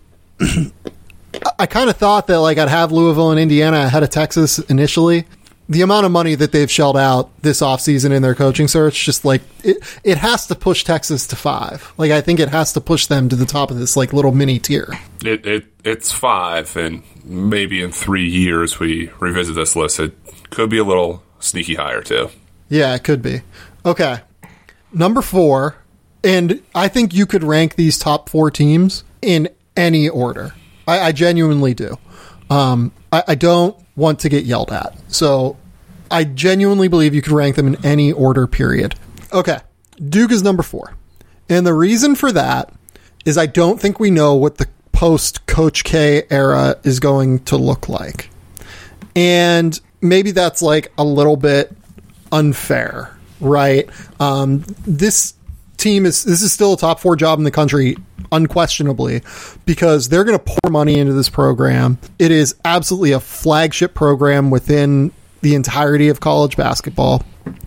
I kind of thought that like I'd have Louisville and Indiana ahead of Texas initially. The amount of money that they've shelled out this offseason in their coaching search, just like it, it has to push Texas to five. Like, I think it has to push them to the top of this like little mini tier. It, it it's five, and maybe in three years we revisit this list. It could be a little sneaky higher too. Yeah, it could be. Okay, number four, and I think you could rank these top four teams in any order. I, I genuinely do. Um, I, I don't want to get yelled at. So I genuinely believe you could rank them in any order, period. Okay. Duke is number four. And the reason for that is I don't think we know what the post Coach K era is going to look like. And maybe that's like a little bit unfair, right? Um, this team is this is still a top four job in the country, unquestionably, because they're going to pour money into this program. It is absolutely a flagship program within the entirety of college basketball.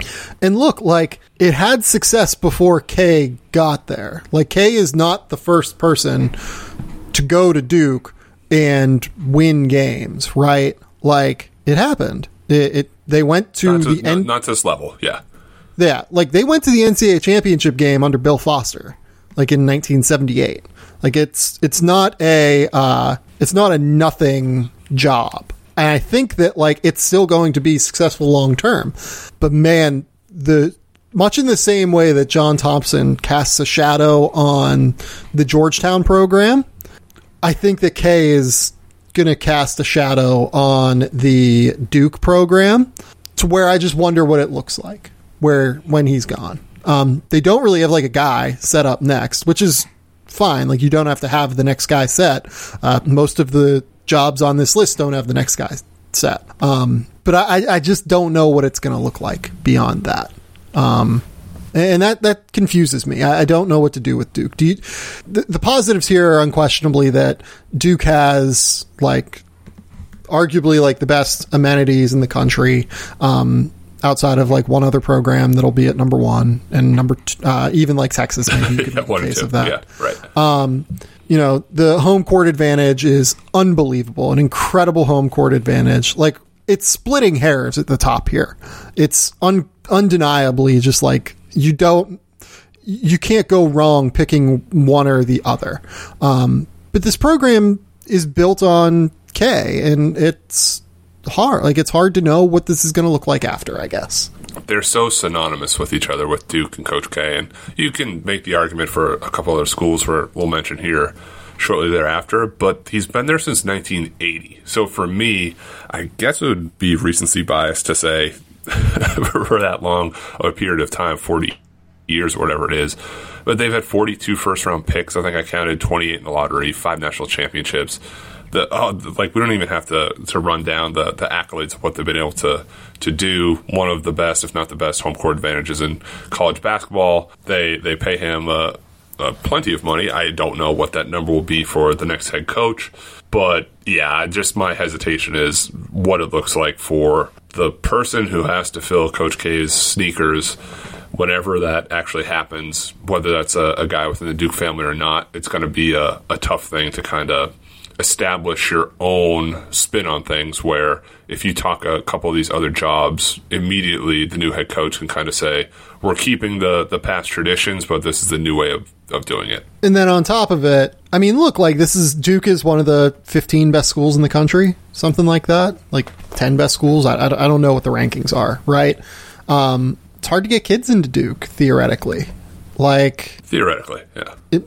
And look, like, it had success before Kay got there. Like, Kay is not the first person to go to Duke and win games, right? Like, it happened. It, it they went to, not to the not, end. not to this level, yeah. Yeah, like, they went to the N C double A championship game under Bill Foster, like, in nineteen seventy-eight. Like, it's it's not a uh, it's not a nothing job. And I think that, like, it's still going to be successful long term. But man, the much in the same way that John Thompson casts a shadow on the Georgetown program, I think that Kay is going to cast a shadow on the Duke program, to where I just wonder what it looks like where when he's gone. Um, they don't really have, like, a guy set up next, which is fine. Like, you don't have to have the next guy set. Uh, most of the jobs on this list don't have the next guy set. Um, but I, I just don't know what it's going to look like beyond that. Um, and that, that confuses me. I, I don't know what to do with Duke. Do you, the, the positives here are unquestionably that Duke has, like, arguably, like, the best amenities in the country, um, outside of, like, one other program that'll be at number one, and number t- uh, even, like, Texas maybe you could yeah, make a case two. of that. Yeah, right. Um, you know, the home court advantage is unbelievable, an incredible home court advantage. Like, it's splitting hairs at the top here. It's un- undeniably just, like, you don't, you can't go wrong picking one or the other. Um, but this program is built on K, and it's hard. Like, it's hard to know what this is going to look like after, I guess. They're so synonymous with each other, with Duke and Coach K, and you can make the argument for a couple other schools where we'll mention here shortly thereafter, but he's been there since nineteen eighty. So for me, I guess it would be recency bias to say for that long of a period of time, forty years or whatever it is, but they've had forty-two first-round picks. I think I counted twenty-eight in the lottery, five national championships. The, oh, like we don't even have to, to run down the, the accolades of what they've been able to, to do. One of the best, if not the best, home court advantages in college basketball. They they pay him uh, uh, plenty of money. I don't know what that number will be for the next head coach, but yeah, just my hesitation is what it looks like for the person who has to fill Coach K's sneakers whenever that actually happens. Whether that's a, a guy within the Duke family or not, it's going to be a, a tough thing to kind of establish your own spin on things, where if you talk a couple of these other jobs, immediately the new head coach can kind of say, we're keeping the, the past traditions, but this is the new way of, of doing it. And then on top of it, I mean, look, like, this is, Duke is one of the fifteen best schools in the country, something like that, like ten best schools. I, I, I don't know what the rankings are, right? Um, it's hard to get kids into Duke, theoretically. Like, theoretically, yeah. It,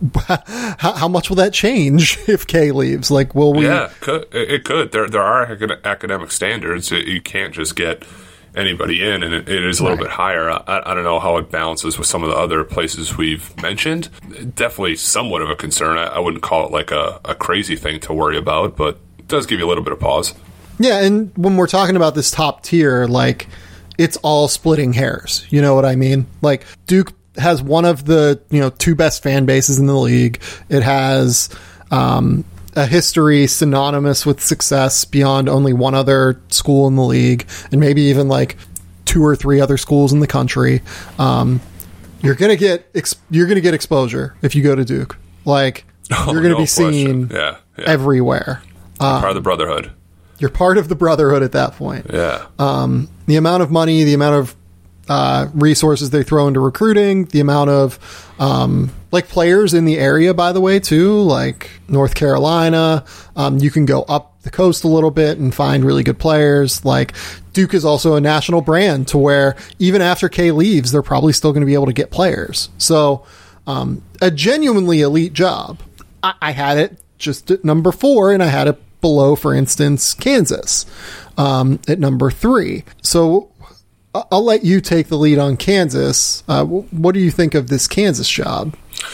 how, how much will that change if Kay leaves? Like, will we? Yeah, it could. It could. There, there are academic standards. You can't just get anybody in, and it, it is a little right. bit higher. I, I don't know how it balances with some of the other places we've mentioned. Definitely somewhat of a concern. I, I wouldn't call it like a, a crazy thing to worry about, but it does give you a little bit of pause. Yeah, and when we're talking about this top tier, like, it's all splitting hairs. You know what I mean? Like, Duke has one of the, you know, two best fan bases in the league. It has um, a history synonymous with success beyond only one other school in the league, and maybe even like two or three other schools in the country. Um, you're gonna get ex- you're gonna get exposure if you go to Duke. Like, oh, you're gonna no be seen yeah, yeah. everywhere. Um, part of the brotherhood. You're part of the brotherhood at that point. Yeah. Um, the amount of money, the amount of Uh, resources they throw into recruiting, the amount of um, like players in the area, by the way, too, like North Carolina. Um, you can go up the coast a little bit and find really good players. Like, Duke is also a national brand, to where even after Kay leaves, they're probably still going to be able to get players. So um, a genuinely elite job. I-, I had it just at number four, and I had it below, for instance, Kansas um, at number three. So I'll let you take the lead on Kansas. Uh, what do you think of this Kansas job?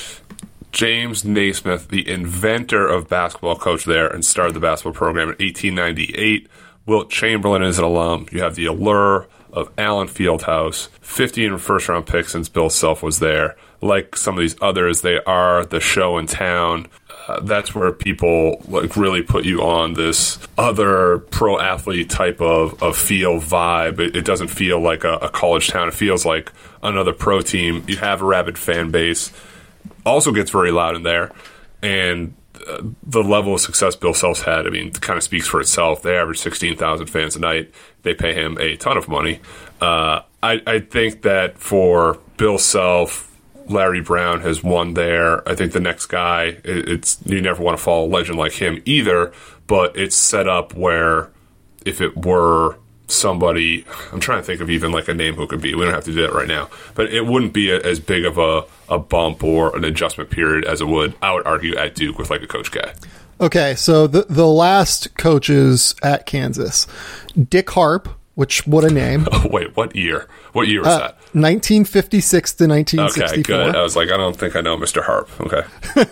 James Naismith, the inventor of basketball, coach there and started the basketball program in eighteen ninety-eight. Wilt Chamberlain is an alum. You have the allure of Allen Fieldhouse, fifteen first-round picks since Bill Self was there. Like some of these others, they are the show in town. Uh, that's where people like really put you on this other pro athlete type of, of feel vibe. It, it doesn't feel like a, a college town. It feels like another pro team. You have a rabid fan base. Also gets very loud in there. And uh, the level of success Bill Self's had, I mean, it kind of speaks for itself. They average sixteen thousand fans a night. They pay him a ton of money. Uh, I, I think that for Bill Self, Larry Brown has won there. I think the next guy, it, it's you never want to follow a legend like him either, but it's set up where if it were somebody, I'm trying to think of even like a name who could be. We don't have to do that right now, but it wouldn't be a, as big of a, a bump or an adjustment period as it would, I would argue, at Duke with like a Coach K. Okay, so the the last coaches at Kansas, Dick Harp, which what a name. Oh, wait, what year? What year was uh, that? nineteen fifty-six to nineteen sixty-four. Okay, good. I was like, I don't think I know Mister Harp. Okay.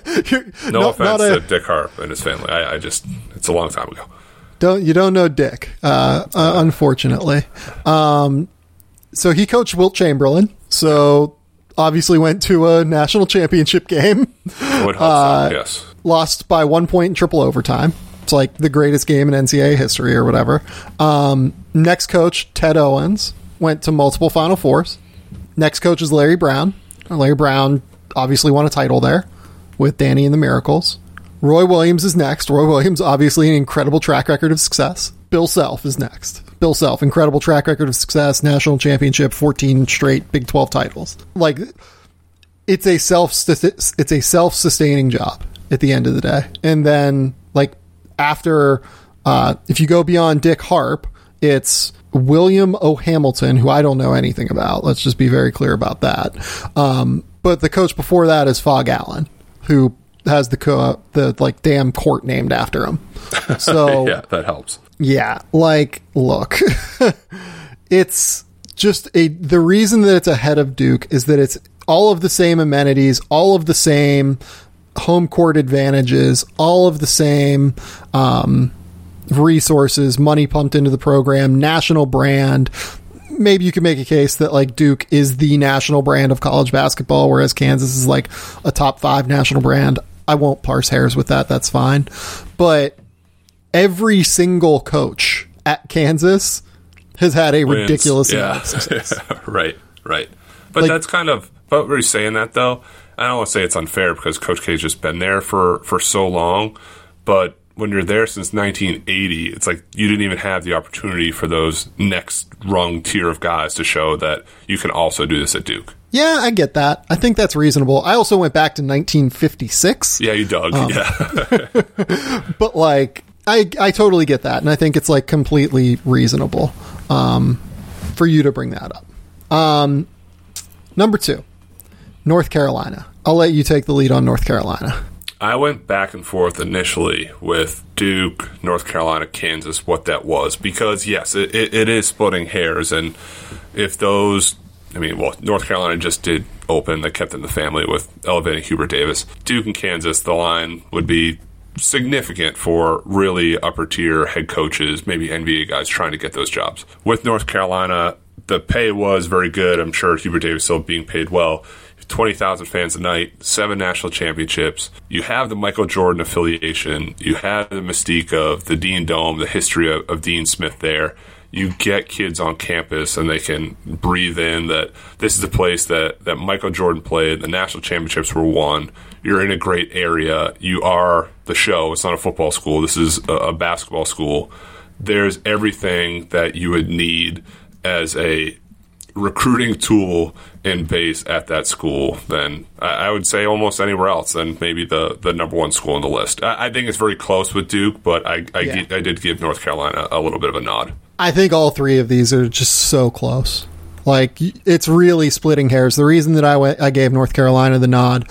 No not, offense not a, to Dick Harp and his family. I, I just, it's a long time ago. Don't you don't know Dick, uh, uh, unfortunately. Um, so he coached Wilt Chamberlain. So obviously went to a national championship game. Would hope uh, so, yes. Lost by one point in triple overtime. It's like the greatest game in N C double A history or whatever. Um, next coach, Ted Owens, went to multiple Final Fours. Next coach is Larry Brown. Larry Brown obviously won a title there with Danny and the Miracles. Roy Williams is next. Roy Williams, obviously an incredible track record of success. Bill Self is next. Bill Self, incredible track record of success, national championship, fourteen straight Big twelve titles. Like, it's a self it's a self-sustaining job at the end of the day. And then, like, after, uh, if you go beyond Dick Harp, it's William O. Hamilton, who I don't know anything about. Let's just be very clear about that. Um, but the coach before that is Fog Allen, who has the co- the like damn court named after him. So yeah, that helps. Yeah, like look, it's just a the reason that it's ahead of Duke is that it's all of the same amenities, all of the same home court advantages, all of the same um, resources, money pumped into the program, national brand. Maybe you could make a case that like Duke is the national brand of college basketball, whereas Kansas is like a top five national brand. I won't parse hairs with that. That's fine. But every single coach at Kansas has had a Wins. ridiculous yeah. amount of success. right, right. But Like- that's kind of, but we're saying that though. I don't want to say it's unfair because Coach K's just been there for, for so long, but when you're there since nineteen eighty, it's like you didn't even have the opportunity for those next rung tier of guys to show that you can also do this at Duke. Yeah, I get that. I think that's reasonable. I also went back to nineteen fifty-six. Yeah, you dug. Um, yeah. But like, I, I totally get that. And I think it's like completely reasonable um, for you to bring that up. Um, number two, North Carolina. I'll let you take the lead on North Carolina. I went back and forth initially with Duke, North Carolina, Kansas, what that was. Because, yes, it, it, it is splitting hairs. And if those, I mean, well, North Carolina just did open. They kept in the family with elevating Hubert Davis. Duke and Kansas, the line would be significant for really upper-tier head coaches, maybe N B A guys trying to get those jobs. With North Carolina, the pay was very good. I'm sure Hubert Davis still being paid well. twenty thousand fans a night, seven national championships. You have the Michael Jordan affiliation. You have the mystique of the Dean Dome, the history of, of Dean Smith there. You get kids on campus and they can breathe in that this is the place that, that Michael Jordan played. The national championships were won. You're in a great area. You are the show. It's not a football school. This is a, a basketball school. There's everything that you would need as a recruiting tool and base at that school than I, I would say almost anywhere else than maybe the, the number one school on the list. I, I think it's very close with Duke, but I I, Yeah. I did give North Carolina a little bit of a nod. I think all three of these are just so close. Like, it's really splitting hairs. The reason that I went, I gave North Carolina the nod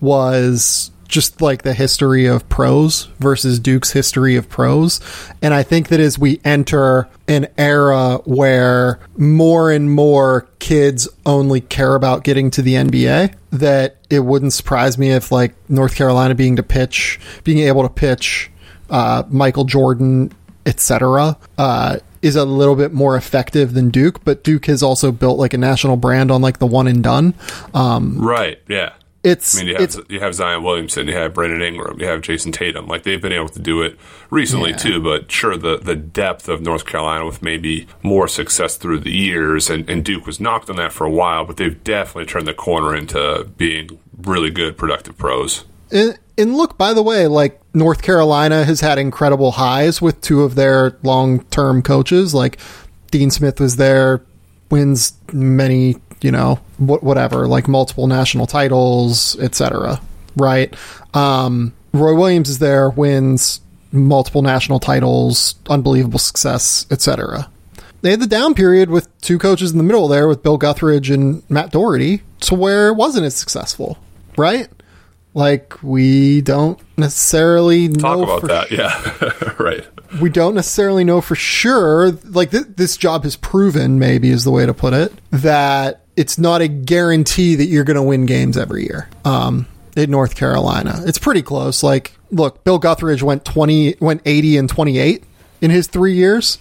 was just like the history of pros versus Duke's history of pros. And I think that as we enter an era where more and more kids only care about getting to the N B A, that it wouldn't surprise me if like North Carolina being to pitch, being able to pitch uh, Michael Jordan et cetera, uh, is a little bit more effective than Duke, but Duke has also built like a national brand on like the one and done. Um, right. Yeah. It's, I mean, you have, you have Zion Williamson, you have Brandon Ingram, you have Jason Tatum. Like, they've been able to do it recently, yeah. too, but sure, the, the depth of North Carolina with maybe more success through the years, and, and Duke was knocked on that for a while, but they've definitely turned the corner into being really good, productive pros. And, and look, by the way, like, North Carolina has had incredible highs with two of their long-term coaches. Like, Dean Smith was there, wins many, you know, whatever, like multiple national titles, et cetera. Right? Um, Roy Williams is there, wins multiple national titles, unbelievable success, et cetera. They had the down period with two coaches in the middle there with Bill Guthridge and Matt Doherty to where it wasn't as successful. Right? Like, we don't necessarily Talk know about for that, sh- yeah. Right. We don't necessarily know for sure. Like, th- this job has proven, maybe is the way to put it, that it's not a guarantee that you're going to win games every year um, in North Carolina. It's pretty close. Like, look, Bill Guthridge went twenty, went eighty and twenty-eight in his three years.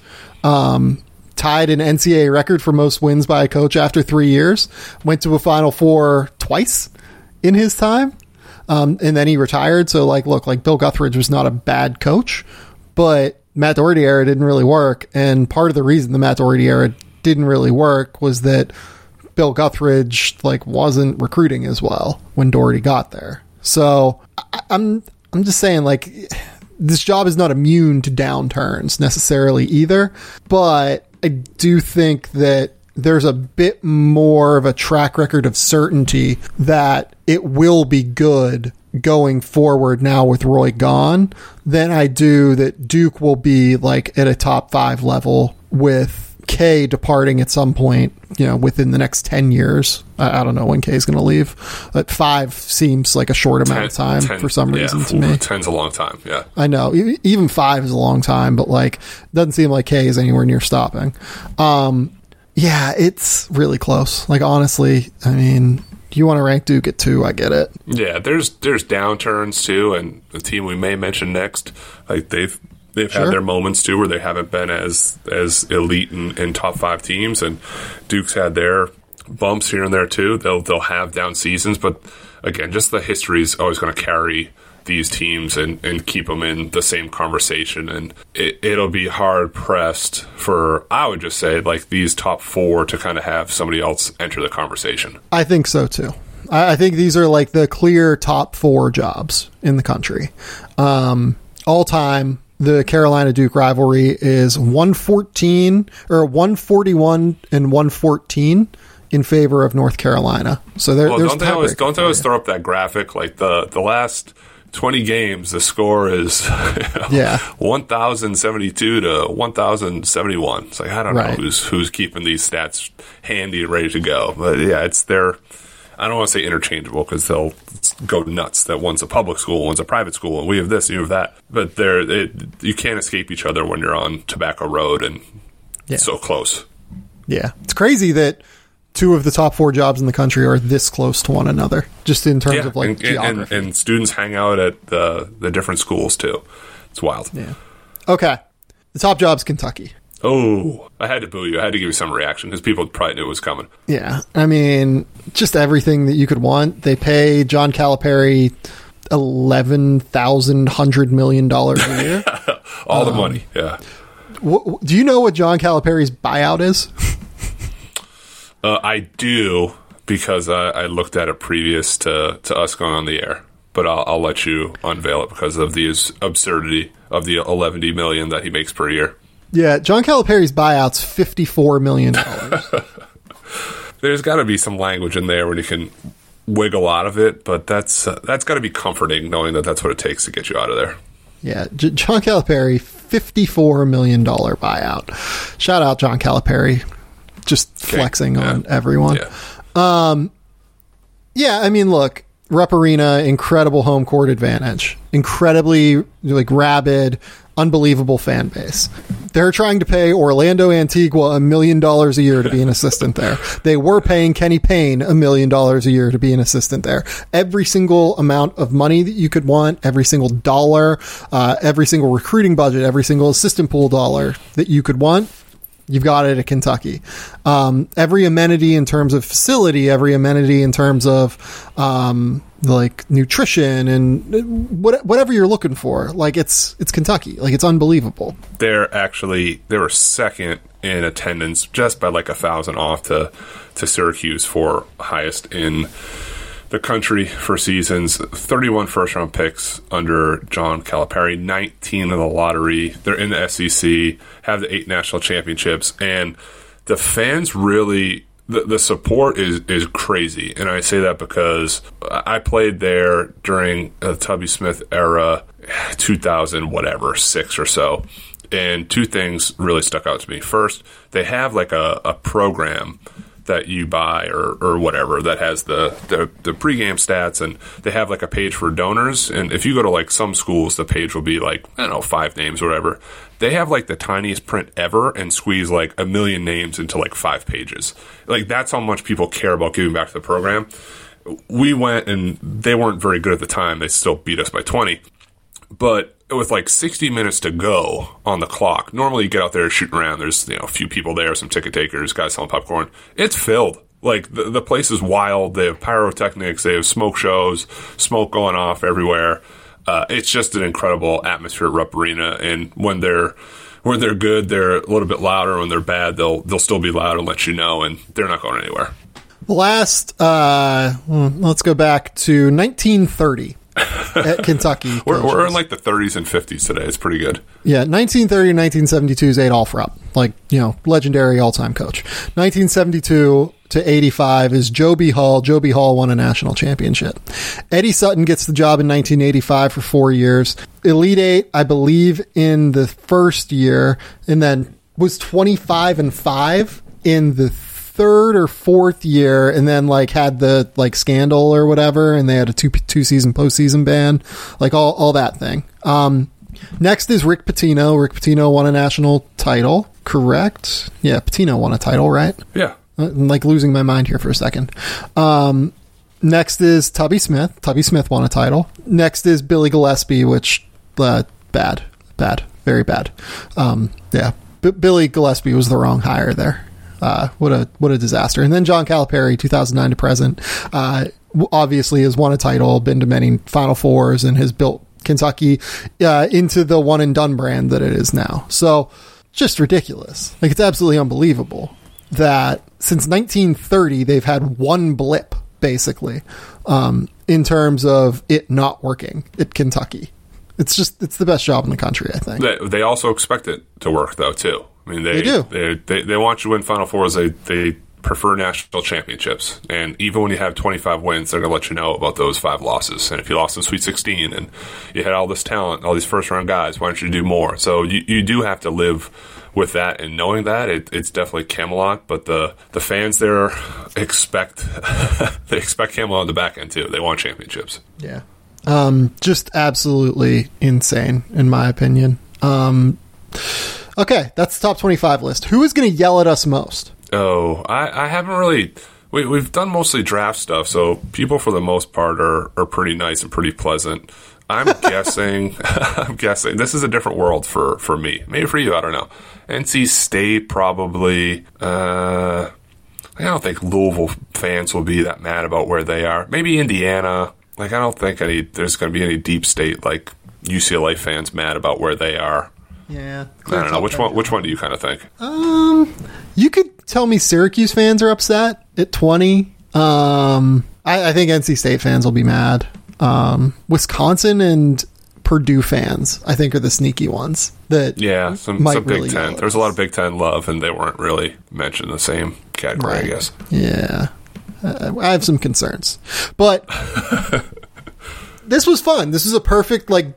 Um, tied an N C double A record for most wins by a coach after three years. Went to a Final Four twice in his time. Um, and then he retired. So, like, look, like Bill Guthridge was not a bad coach, but Matt Doherty era didn't really work. And part of the reason the Matt Doherty era didn't really work was that Bill Guthridge, like, wasn't recruiting as well when Doherty got there. So I, I'm, I'm just saying, like, this job is not immune to downturns necessarily either, but I do think that there's a bit more of a track record of certainty that it will be good going forward now with Roy gone than I do that Duke will be like at a top five level with K departing at some point, you know, within the next ten years. I, I don't know when K is going to leave, but five seems like a short amount ten, of time ten, for some reason yeah, to me. Ten's a long time. Yeah, I know. Even five is a long time, but like, it doesn't seem like K is anywhere near stopping. Um, Yeah, it's really close. Like, honestly, I mean, you want to rank Duke at two, I get it. Yeah, there's there's downturns too, and the team we may mention next, like they've they've sure. had their moments too where they haven't been as as elite in, in top five teams, and Duke's had their bumps here and there too. They'll they'll have down seasons, but again, just the history is always going to carry these teams and, and keep them in the same conversation, and it, it'll be hard pressed for, I would just say, like these top four to kind of have somebody else enter the conversation. I think so too. I, I think these are like the clear top four jobs in the country. Um, all time, the Carolina Duke rivalry is one fourteen or one forty-one and one fourteen in favor of North Carolina. So there, well, there's don't they always don't they always throw up that graphic like the the last twenty games, the score is yeah. one thousand seventy-two to one thousand seventy-one. It's like, I don't right. know who's who's keeping these stats handy and ready to go. But yeah, it's their, I don't want to say interchangeable because they'll go nuts that one's a public school, one's a private school, and we have this and you have that. But they're, it, you can't escape each other when you're on Tobacco Road and yeah. so close. Yeah. It's crazy that two of the top four jobs in the country are this close to one another, just in terms yeah, of like and, geography. And, and students hang out at the, the different schools too. It's wild. Yeah. Okay. The top job's Kentucky. Oh, I had to boo you. I had to give you some reaction because people probably knew it was coming. Yeah. I mean, just everything that you could want. They pay John Calipari eleven thousand one hundred million dollars a year. All the um, money, yeah. W- do you know what John Calipari's buyout is? Uh, I do, because I, I looked at it previous to, to us going on the air, but I'll, I'll let you unveil it because of the absurdity of the eleven million dollars that he makes per year. Yeah, John Calipari's buyout's fifty-four million dollars. There's got to be some language in there when you can wiggle out of it, but that's uh, that's got to be comforting knowing that that's what it takes to get you out of there. Yeah, J- John Calipari, fifty-four million dollars buyout. Shout out John Calipari. Just flexing okay. yeah. on everyone. Yeah. Um, yeah, I mean, look, Rupp Arena, incredible home court advantage, incredibly like rabid, unbelievable fan base. They're trying to pay Orlando Antigua a million dollars a year to be an assistant there. They were paying Kenny Payne a million dollars a year to be an assistant there. Every single amount of money that you could want, every single dollar, uh, every single recruiting budget, every single assistant pool dollar that you could want, you've got it at Kentucky. Um, every amenity in terms of facility, every amenity in terms of um, like nutrition and what, whatever you're looking for, like it's it's Kentucky. Like it's unbelievable. They're actually they were second in attendance, just by like a thousand off to to Syracuse for highest in the country for seasons. thirty-one first round picks under John Calipari, nineteen in the lottery. They're in the S E C, have the eight national championships, and the fans really, the, the support is, is crazy. And I say that because I played there during the Tubby Smith era, two thousand, whatever, six or so. And two things really stuck out to me. First, they have like a, a program that you buy or, or whatever that has the, the, the pregame stats, and they have like a page for donors. And if you go to like some schools, the page will be like, I don't know, five names or whatever. They have like the tiniest print ever and squeeze like a million names into like five pages. Like that's how much people care about giving back to the program. We went and they weren't very good at the time. They still beat us by twenty. But with like sixty minutes to go on the clock, normally you get out there shooting around. There's, you know, a few people there, some ticket takers, guys selling popcorn. It's filled. Like the, the place is wild. They have pyrotechnics. They have smoke shows, smoke going off everywhere. Uh, it's just an incredible atmosphere at Rupp Arena. And when they're when they're good, they're a little bit louder. When they're bad, they'll they'll still be loud and let you know. And they're not going anywhere. Last, uh, let's go back to nineteen thirty. At Kentucky. we're, we're in like the thirties and fifties today. It's pretty good. Yeah, nineteen thirty to nineteen seventy-two is Adolph Rupp. Like, you know, legendary all-time coach. nineteen seventy-two to eighty-five is Joe B. Hall. Joe B. Hall won a national championship. Eddie Sutton gets the job in nineteen eighty-five for four years. Elite Eight, I believe, in the first year, and then was twenty-five and five in the third or fourth year, and then like had the like scandal or whatever, and they had a two two season postseason ban, like all all that thing. Um, next is Rick Pitino. Rick Pitino won a national title, correct? Yeah, Pitino won a title, right? Yeah. I'm like losing my mind here for a second. Um, next is Tubby Smith. Tubby Smith won a title. Next is Billy Gillispie, which uh, bad, bad, very bad. Um, yeah, B- Billy Gillispie was the wrong hire there. Uh, what a what a disaster. And then John Calipari, two thousand nine to present, uh, obviously has won a title, been to many Final Fours, and has built Kentucky uh, into the one and done brand that it is now. So just ridiculous. Like, it's absolutely unbelievable that since nineteen thirty they've had one blip basically um, in terms of it not working at Kentucky. It's just it's the best job in the country, I think. They, they also expect it to work though too. I mean, they, they do. They, they they want you to win Final Fours. They they prefer national championships, and even when you have twenty-five wins, they're going to let you know about those five losses. And if you lost in Sweet sixteen, and you had all this talent, all these first round guys, why don't you do more? So you you do have to live with that, and knowing that it, it's definitely Camelot. But the the fans there expect they expect Camelot on the back end too. They want championships. Yeah, um, just absolutely insane in my opinion. Um, Okay, that's the top twenty-five list. Who is going to yell at us most? Oh, I, I haven't really... We, we've done mostly draft stuff, so people for the most part are, are pretty nice and pretty pleasant. I'm guessing... I'm guessing. This is a different world for, for me. Maybe for you, I don't know. N C State probably... Uh, I don't think Louisville fans will be that mad about where they are. Maybe Indiana. Like, I don't think any there's going to be any deep state, like, U C L A fans mad about where they are. Yeah, I don't know which one. Which one do you kind of think? Um, you could tell me Syracuse fans are upset at twenty. Um, I, I think N C State fans will be mad. Um, Wisconsin and Purdue fans, I think, are the sneaky ones that yeah, some, might some Big really Ten. There's a lot of Big Ten love, and they weren't really mentioned in the same category, right. I guess. Yeah, uh, I have some concerns, but. This was fun. This is a perfect, like,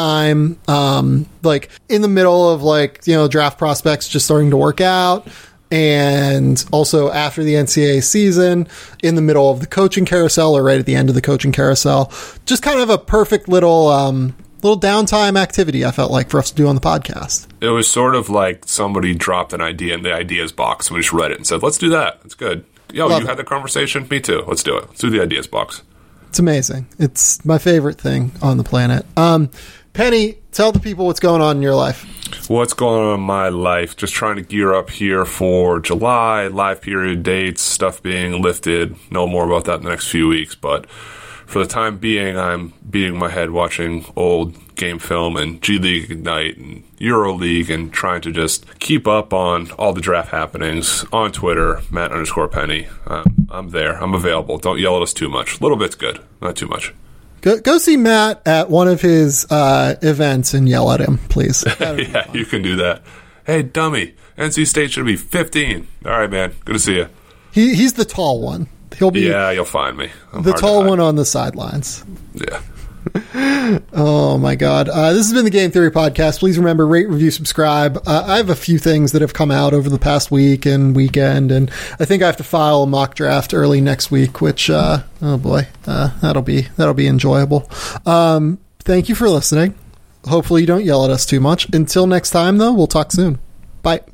downtime, um, like, in the middle of, like, you know, draft prospects just starting to work out. and also after the N C double A season, in the middle of the coaching carousel or right at the end of the coaching carousel. Just kind of a perfect little um, little downtime activity, I felt like, for us to do on the podcast. It was sort of like somebody dropped an idea in the ideas box and we just read it and said, let's do that. It's good. Yo, Love you it. Had the conversation? Me too. Let's do it. Let's do the ideas box. It's amazing. It's my favorite thing on the planet. Um, Penny, tell the people what's going on in your life. What's going on in my life? Just trying to gear up here for July, live period dates, stuff being lifted. Know more about that in the next few weeks. But for the time being, I'm beating my head watching old game film and G League Ignite and Euro League and trying to just keep up on all the draft happenings on Twitter, Matt underscore Penny. Um, I'm there. I'm available. Don't yell at us too much. A little bit's good. Not too much. Go, go see Matt at one of his uh, events and yell at him, please. Yeah, you can do that. Hey, dummy, N C State should be fifteen. All right, man. Good to see you. He He's the tall one. He'll be Yeah, you'll find me. I'm the tall one on the sidelines. Yeah. Oh, my God. Uh, this has been the Game Theory Podcast. Please remember, rate, review, subscribe. Uh, I have a few things that have come out over the past week and weekend, and I think I have to file a mock draft early next week, which, uh, oh, boy, uh, that'll be that'll be enjoyable. Um, thank you for listening. Hopefully you don't yell at us too much. Until next time, though, we'll talk soon. Bye.